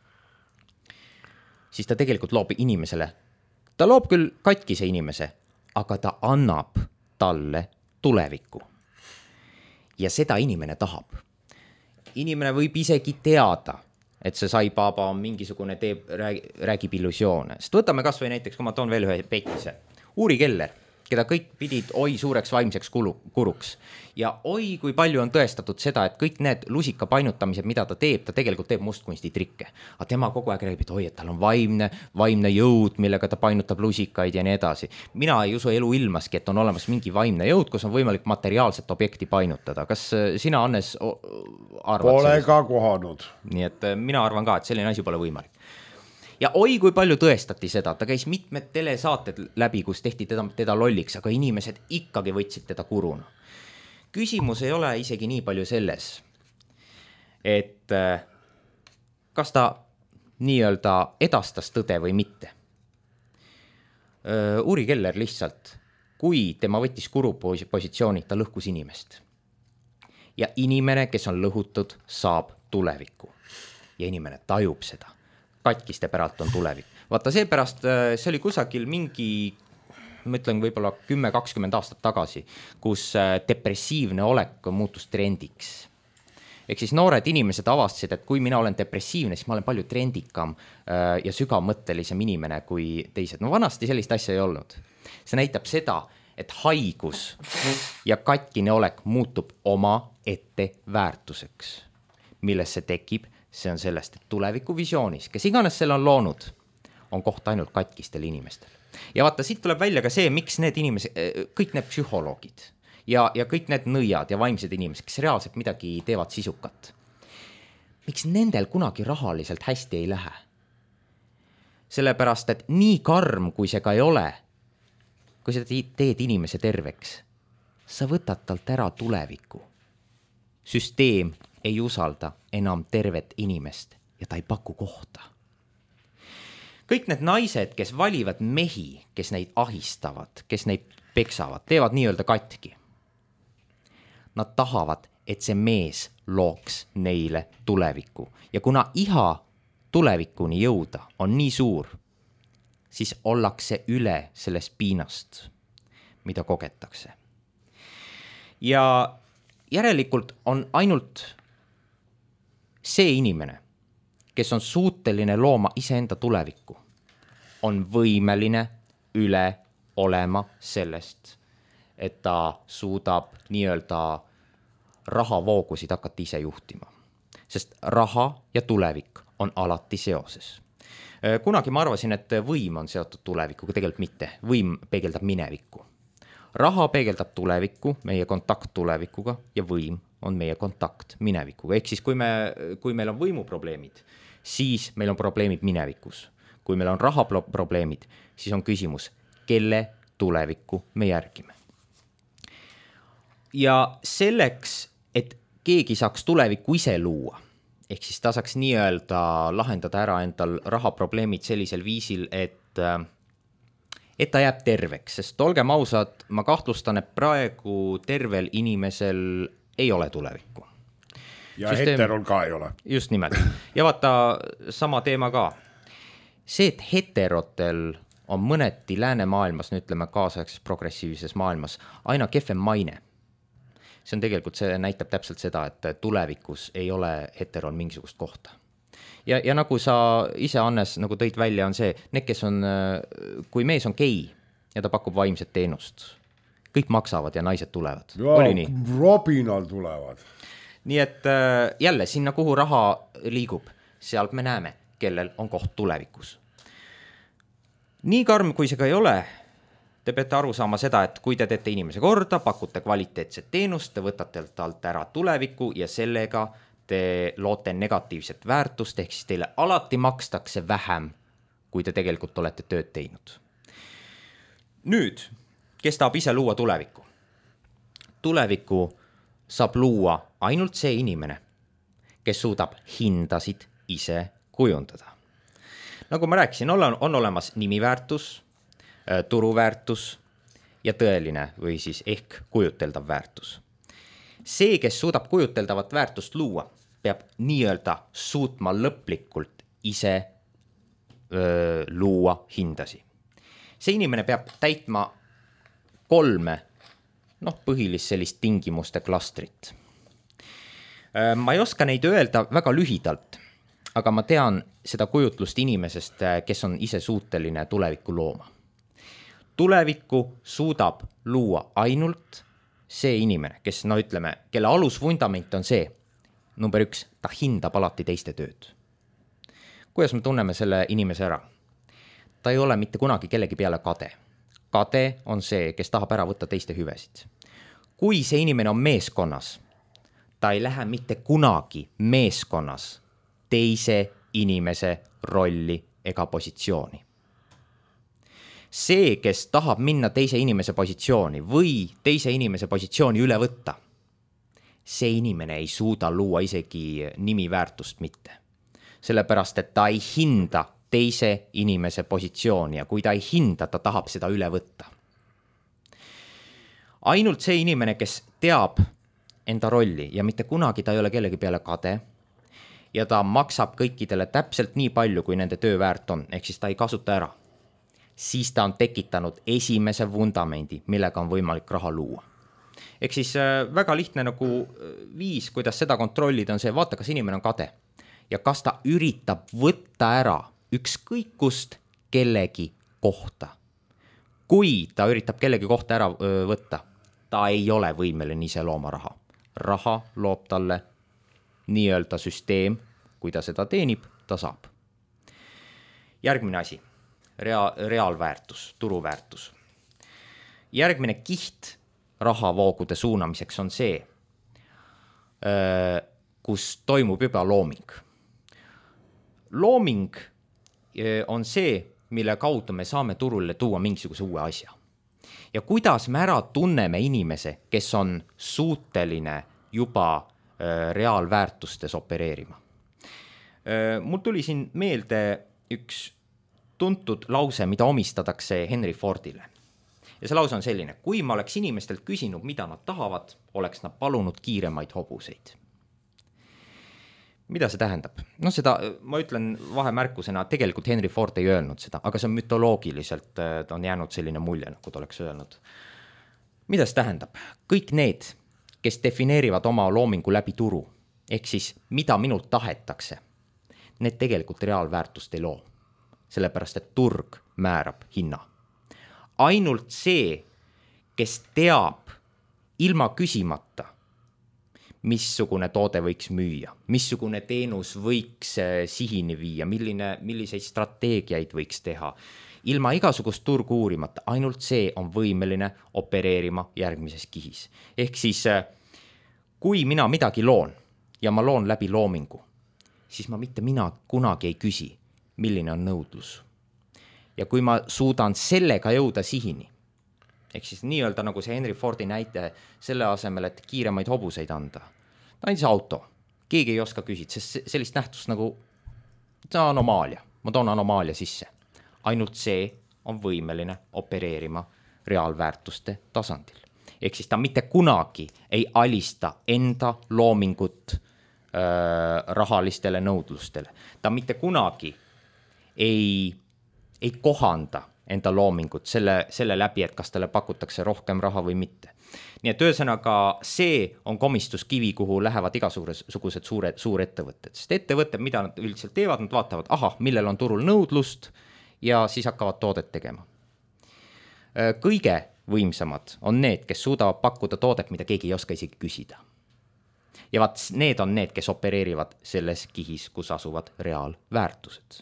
siis ta tegelikult loob inimesele, ta loob küll katkise inimese, aga ta annab talle tulevikku. Ja seda inimene tahab. Inimene võib isegi teada, et see Sai Baba on mingisugune teeb, räägib illusioone. Sest võtame kas või näiteks, kui ma toon veel ühe petise. Uri Keller, keda kõik pidid oi suureks vaimseks kulu, kuruks. Ja oi, kui palju on tõestatud seda, et kõik need lusika painutamised, mida ta teeb, ta tegelikult teeb mustkunstitrikke. Aga tema kogu aeg räägib, et oi, et tal on vaimne, vaimne jõud, millega ta painutab lusikaid ja nii edasi. Mina ei usu elu ilmaski, et on olemas mingi vaimne jõud, kus on võimalik materiaalset objekti painutada. Kas sina, Hannes, arvad? Pole ka kohanud. Nii et mina arvan ka, et selline asi pole võimalik. Ja oi, kui palju tõestati seda, ta käis mitmed telesaated läbi, kus tehti teda, teda lolliks, aga inimesed ikkagi võtsid teda kuruna. Küsimus ei ole isegi nii palju selles, et kas ta nii-öelda edastas tõde või mitte. Uri Keller lihtsalt, kui tema võttis kuru positsiooni, ta lõhkus inimest. Ja inimene, kes on lõhutud, saab tulevikku. Ja inimene tajub seda. Katkiste päralt on tulevik. Vaata seepärast, see oli kusagil mingi, ma ütlen võib-olla kümme kakskümmend aastat tagasi, kus depressiivne olek muutus trendiks. Ehk siis noored inimesed avastasid, et kui mina olen depressiivne, siis ma olen palju trendikam ja sügavmõttelisem inimene kui teised. No vanasti sellist asja ei olnud. See näitab seda, et haigus ja katkine olek muutub oma ette väärtuseks, milles see tekib. See on sellest, et tuleviku visioonis, kes iganes selle on loonud, on koht ainult katkistel inimestel. Ja vaata, siit tuleb välja ka see, miks need inimesed, kõik need psühholoogid ja, ja kõik need nõiad ja vaimsed inimesed, kes reaalselt midagi teevad sisukat, miks nendel kunagi rahaliselt hästi ei lähe? Sellepärast, et nii karm, kui see ka ei ole, kui sa teed inimese terveks, sa võtad talt ära tuleviku. Süsteem ei usalda enam tervet inimest ja ta ei paku kohta. Kõik need naised, kes valivad mehi, kes neid ahistavad, kes neid peksavad, teevad nii-öelda katki. Nad tahavad, et see mees looks neile tulevikku. Ja kuna iha tulevikuni jõuda on nii suur, siis ollakse üle sellest piinast, mida kogetakse. Ja järelikult on ainult see inimene, kes on suuteline looma iseenda tulevikku, on võimeline üle olema sellest, et ta suudab nii-öelda rahavoogusid hakata ise juhtima. Sest raha ja tulevik on alati seoses. kunagi ma arvasin, et võim on seotud tulevikuga, tegelikult mitte. Võim peegeldab minevikku. Raha peegeldab tulevikku, meie kontakt tulevikuga ja võim on meie kontakt minevikuga. Ehk siis kui, me, kui meil on võimuprobleemid, siis meil on probleemid minevikus. Kui meil on rahaprobleemid, siis on küsimus, kelle tulevikku me järgime. Ja selleks, et keegi saaks tulevikku ise luua, ehk siis ta saaks nii-öelda lahendada ära endal rahaprobleemid sellisel viisil, et, et ta jääb terveks, sest olgem ausad, ma kahtlustan, et praegu tervel inimesel ei ole tulevikku. Ja Süsteem... heterol ka ei ole. Just nimelt. Ja vaata, sama teema ka. See, et heterotel on mõneti läänemaailmas, nüüd ütleme kaasaegses progressiivses maailmas, aina kehvem maine. See on tegelikult, see näitab täpselt seda, et tulevikus ei ole heterol mingisugust kohta. Ja, ja nagu sa ise, Annes, nagu tõid välja, on see, need, kes on, kui mees on gei ja ta pakub vaimset teenust, kõik maksavad ja naised tulevad. Ja, oli nii? Robinal tulevad. Nii et jälle, sinna kuhu raha liigub, sealt me näeme, kellel on koht tulevikus. Nii karm, kui see ka ei ole, te peate aru saama seda, et kui te teete inimese korda, pakute kvaliteetset teenust, te võtate talt ära tuleviku ja sellega te loote negatiivset väärtust, ehk siis teile alati makstakse vähem, kui te tegelikult olete tööd teinud. Nüüd, kes tahab ise luua tulevikku? Tulevikku saab luua ainult see inimene, kes suudab hindasid ise kujundada. Nagu ma rääkisin, on olemas nimiväärtus, turuväärtus ja tõeline või siis ehk kujuteldav väärtus. See, kes suudab kujuteldavat väärtust luua, peab nii-öelda suutma lõplikult ise öö, luua hindasi. See inimene peab täitma kolme noh, põhilist sellist tingimuste klastrit. Ma ei oska neid öelda väga lühidalt, aga ma tean seda kujutlust inimesest, kes on ise suuteline tulevikku looma. Tulevikku suudab luua ainult see inimene, kes, no ütleme, kelle alusvundament on see, number üks, ta hindab alati teiste tööd. Kuidas me tunneme selle inimese ära? Ta ei ole mitte kunagi kellegi peale kade. Kade on see, kes tahab ära võtta teiste hüvesid. Kui see inimene on meeskonnas, ta ei lähe mitte kunagi meeskonnas teise inimese rolli ega positsiooni. See, kes tahab minna teise inimese positsiooni või teise inimese positsiooni üle võtta, see inimene ei suuda luua isegi nimiväärtust mitte. Sellepärast, et ta ei hinda teise inimese positsiooni ja kui ta ei hinda, ta tahab seda üle võtta. Ainult see inimene, kes teab enda rolli ja mitte kunagi ta ei ole kellegi peale kade ja ta maksab kõikidele täpselt nii palju, kui nende töö väärt on, ehk siis ta ei kasuta ära, siis ta on tekitanud esimese vundamendi, millega on võimalik raha luua. Ehk siis väga lihtne nagu viis, kuidas seda kontrollida, on see, vaata, kas inimene on kade ja kas ta üritab võtta ära ükskõikust kellegi kohta. Kui ta üritab kellegi kohta ära võtta, ta ei ole võimeline ise looma raha. Raha loob talle nii-öelda süsteem, kui ta seda teenib, ta saab. Järgmine asi, rea- reaalväärtus, turuväärtus. Järgmine kiht rahavoogude suunamiseks on see, kus toimub juba looming. Looming on see, mille kaudu me saame turule tuua mingisuguse uue asja. Ja kuidas me ära tunneme inimese, kes on suuteline juba reaalväärtustes opereerima. Mul tuli siin meelde üks tuntud lause, mida omistatakse Henry Fordile. Ja see lause on selline, kui ma oleks inimestelt küsinud, mida nad tahavad, oleks nad palunud kiiremaid hobuseid. Mida see tähendab? No seda, ma ütlen vahemärkusena, tegelikult Henry Ford ei öelnud seda, aga see on mütoloogiliselt, on jäänud selline mulje, nagu ta oleks öelnud. Mida see tähendab? Kõik need, kes defineerivad oma loomingu läbi turu, ehk siis mida minult tahetakse, need tegelikult reaalväärtust ei loo, sellepärast et turg määrab hinna. Ainult see, kes teab ilma küsimata, missugune toode võiks müüa, missugune teenus võiks sihini viia, milline, milliseid strateegiaid võiks teha. Ilma igasugust turgu uurimata, ainult see on võimeline opereerima järgmises kihis. Ehk siis, kui mina midagi loon ja ma loon läbi loomingu, siis ma mitte mina kunagi ei küsi, milline on nõudlus. Ja kui ma suudan sellega jõuda sihini, ehk siis nii-öelda nagu see Henry Fordi näite selle asemel, et kiiremaid hobuseid anda. Ta on see auto. Keegi ei oska küsida, sest sellist nähtust nagu see on anomaalia. Ma toon anomaalia sisse. Ainult see on võimeline opereerima reaalväärtuste tasandil. Ehk siis ta mitte kunagi ei alista enda loomingut äh, rahalistele nõudlustele. Ta mitte kunagi ei, ei kohanda enda loomingut selle, selle läbi, et kas talle pakutakse rohkem raha või mitte. Nii et ühesõnaga see on komistuskivi, kuhu lähevad igasugused suured, suurettevõtted. Sest ettevõtted, mida nad üldiselt teevad, nad vaatavad, aha, millel on turul nõudlust ja siis hakkavad toodet tegema. Kõige võimsamad on need, kes suudavad pakkuda toodet, mida keegi ei oska isegi küsida. Ja vaat need on need, kes opereerivad selles kihis, kus asuvad reaalväärtused.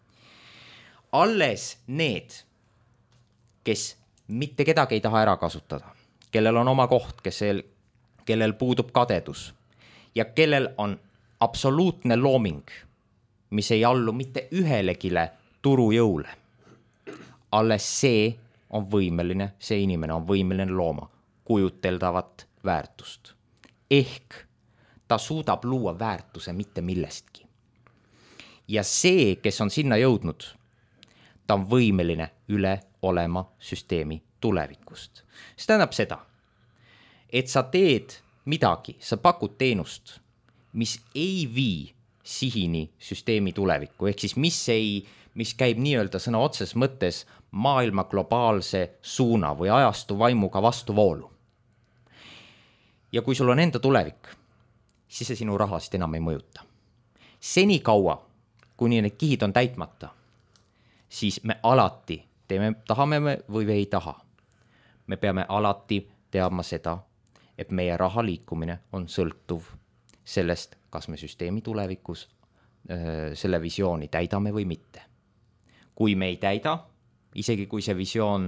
Alles need, kes mitte kedagi ei taha ära kasutada, kellel on oma koht, kes, kellel puudub kadedus ja kellel on absoluutne looming, mis ei allu mitte ühelegile turujõule. Alles see on võimeline, see inimene on võimeline looma kujuteldavat väärtust. Ehk ta suudab luua väärtuse mitte millestki. Ja see, kes on sinna jõudnud, ta on võimeline üle olema süsteemi tulevikust. See tähendab seda, et sa teed midagi, sa pakud teenust, mis ei vii sihini süsteemi tulevikku, ehk siis mis, ei, mis käib nii-öelda sõna otses mõttes maailma globaalse suuna või ajastu vaimuga vastuvoolu. Ja kui sul on enda tulevik, siis see sinu rahast enam ei mõjuta. Seni kaua, kuni need kihid on täitmata, siis me alati teeme, tahame me või ei taha. Me peame alati teadma seda, et meie raha liikumine on sõltuv sellest, kas me süsteemi tulevikus öö, selle visiooni täidame või mitte. Kui me ei täida, isegi kui see visioon,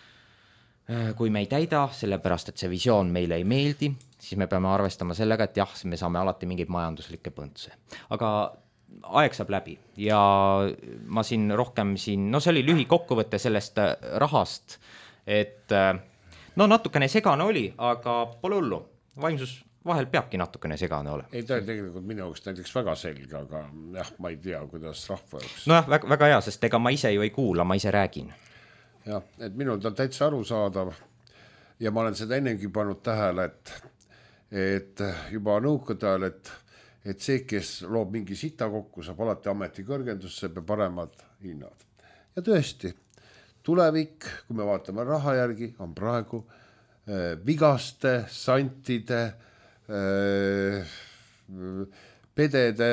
öö, kui me ei täida, sellepärast et see visioon meile ei meeldi, siis me peame arvestama sellega, et jah, me saame alati mingeid majanduslikke põntse. Aga aeg saab läbi ja ma siin rohkem siin, no see oli lühi kokkuvõte sellest rahast, et no natukene segane oli, aga pole hullu, vaimsus vahel peabki natukene segane olema. Ei, ta tegelikult minu jaoks näiteks väga selge, aga jah, ma ei tea, kuidas rahva jaoks. No jah, väga, väga hea, sest ega ma ise ju ei kuula, ma ise räägin. Jah, et minul ta täitsa aru saadav ja ma olen seda ennegi pannud tähele, et, et juba nõukogude ajal, et et see, kes loob mingi sita kokku, saab alati ameti kõrgendusse ja paremad hinnad. Ja tõesti, tulevik, kui me vaatame raha järgi, on praegu äh, vigaste, santide, äh, pedede,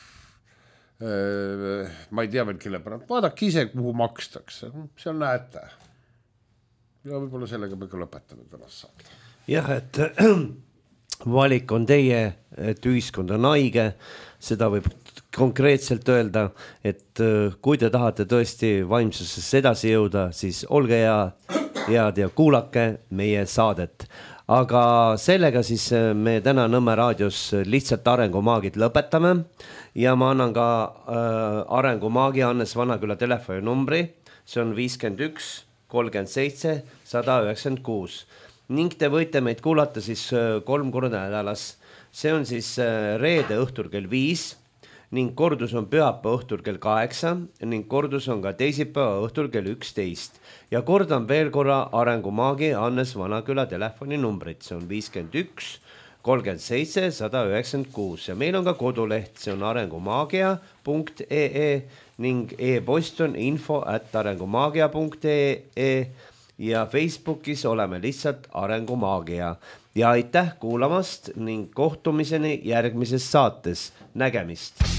äh, ma ei tea veel kelle päralt, vaadake ise, kuhu makstakse, seal näete. Ja võib-olla sellega me ka lõpetame tänast saada. Jah, et valik on teie, et ühiskond on haige, seda võib konkreetselt öelda, et kui te tahate tõesti vaimsusesse edasi jõuda, siis olge hea, head ja kuulake meie saadet. Aga sellega siis me täna Nõmme raadios lihtsalt arengumaagid lõpetame ja ma annan ka äh, arengumaagi Hannes Vanaküla telefoninumbri, see on viiskümmend üks kolmkümmend seitse sada üheksakümmend kuus. Ning te võite meid kuulata siis kolm korda nädalas. See on siis reede õhtul kell viis ning kordus on pühapäeva õhtul kell kaheksa ning kordus on ka teisipäeva õhtul kell üksteist. Ja kordan veel korra arengumaagi Hannes Vanaküla telefoninumbrit. See on viiskümmend üks kolmkümmend seitse sada üheksakümmend kuus ja meil on ka koduleht, see on arengumaagia punkt ee ning e-post on info at arengumaagia punkt ee ja Facebookis oleme lihtsalt Arengumaagia. Ja aitäh kuulamast ning kohtumiseni järgmises saates. Nägemist!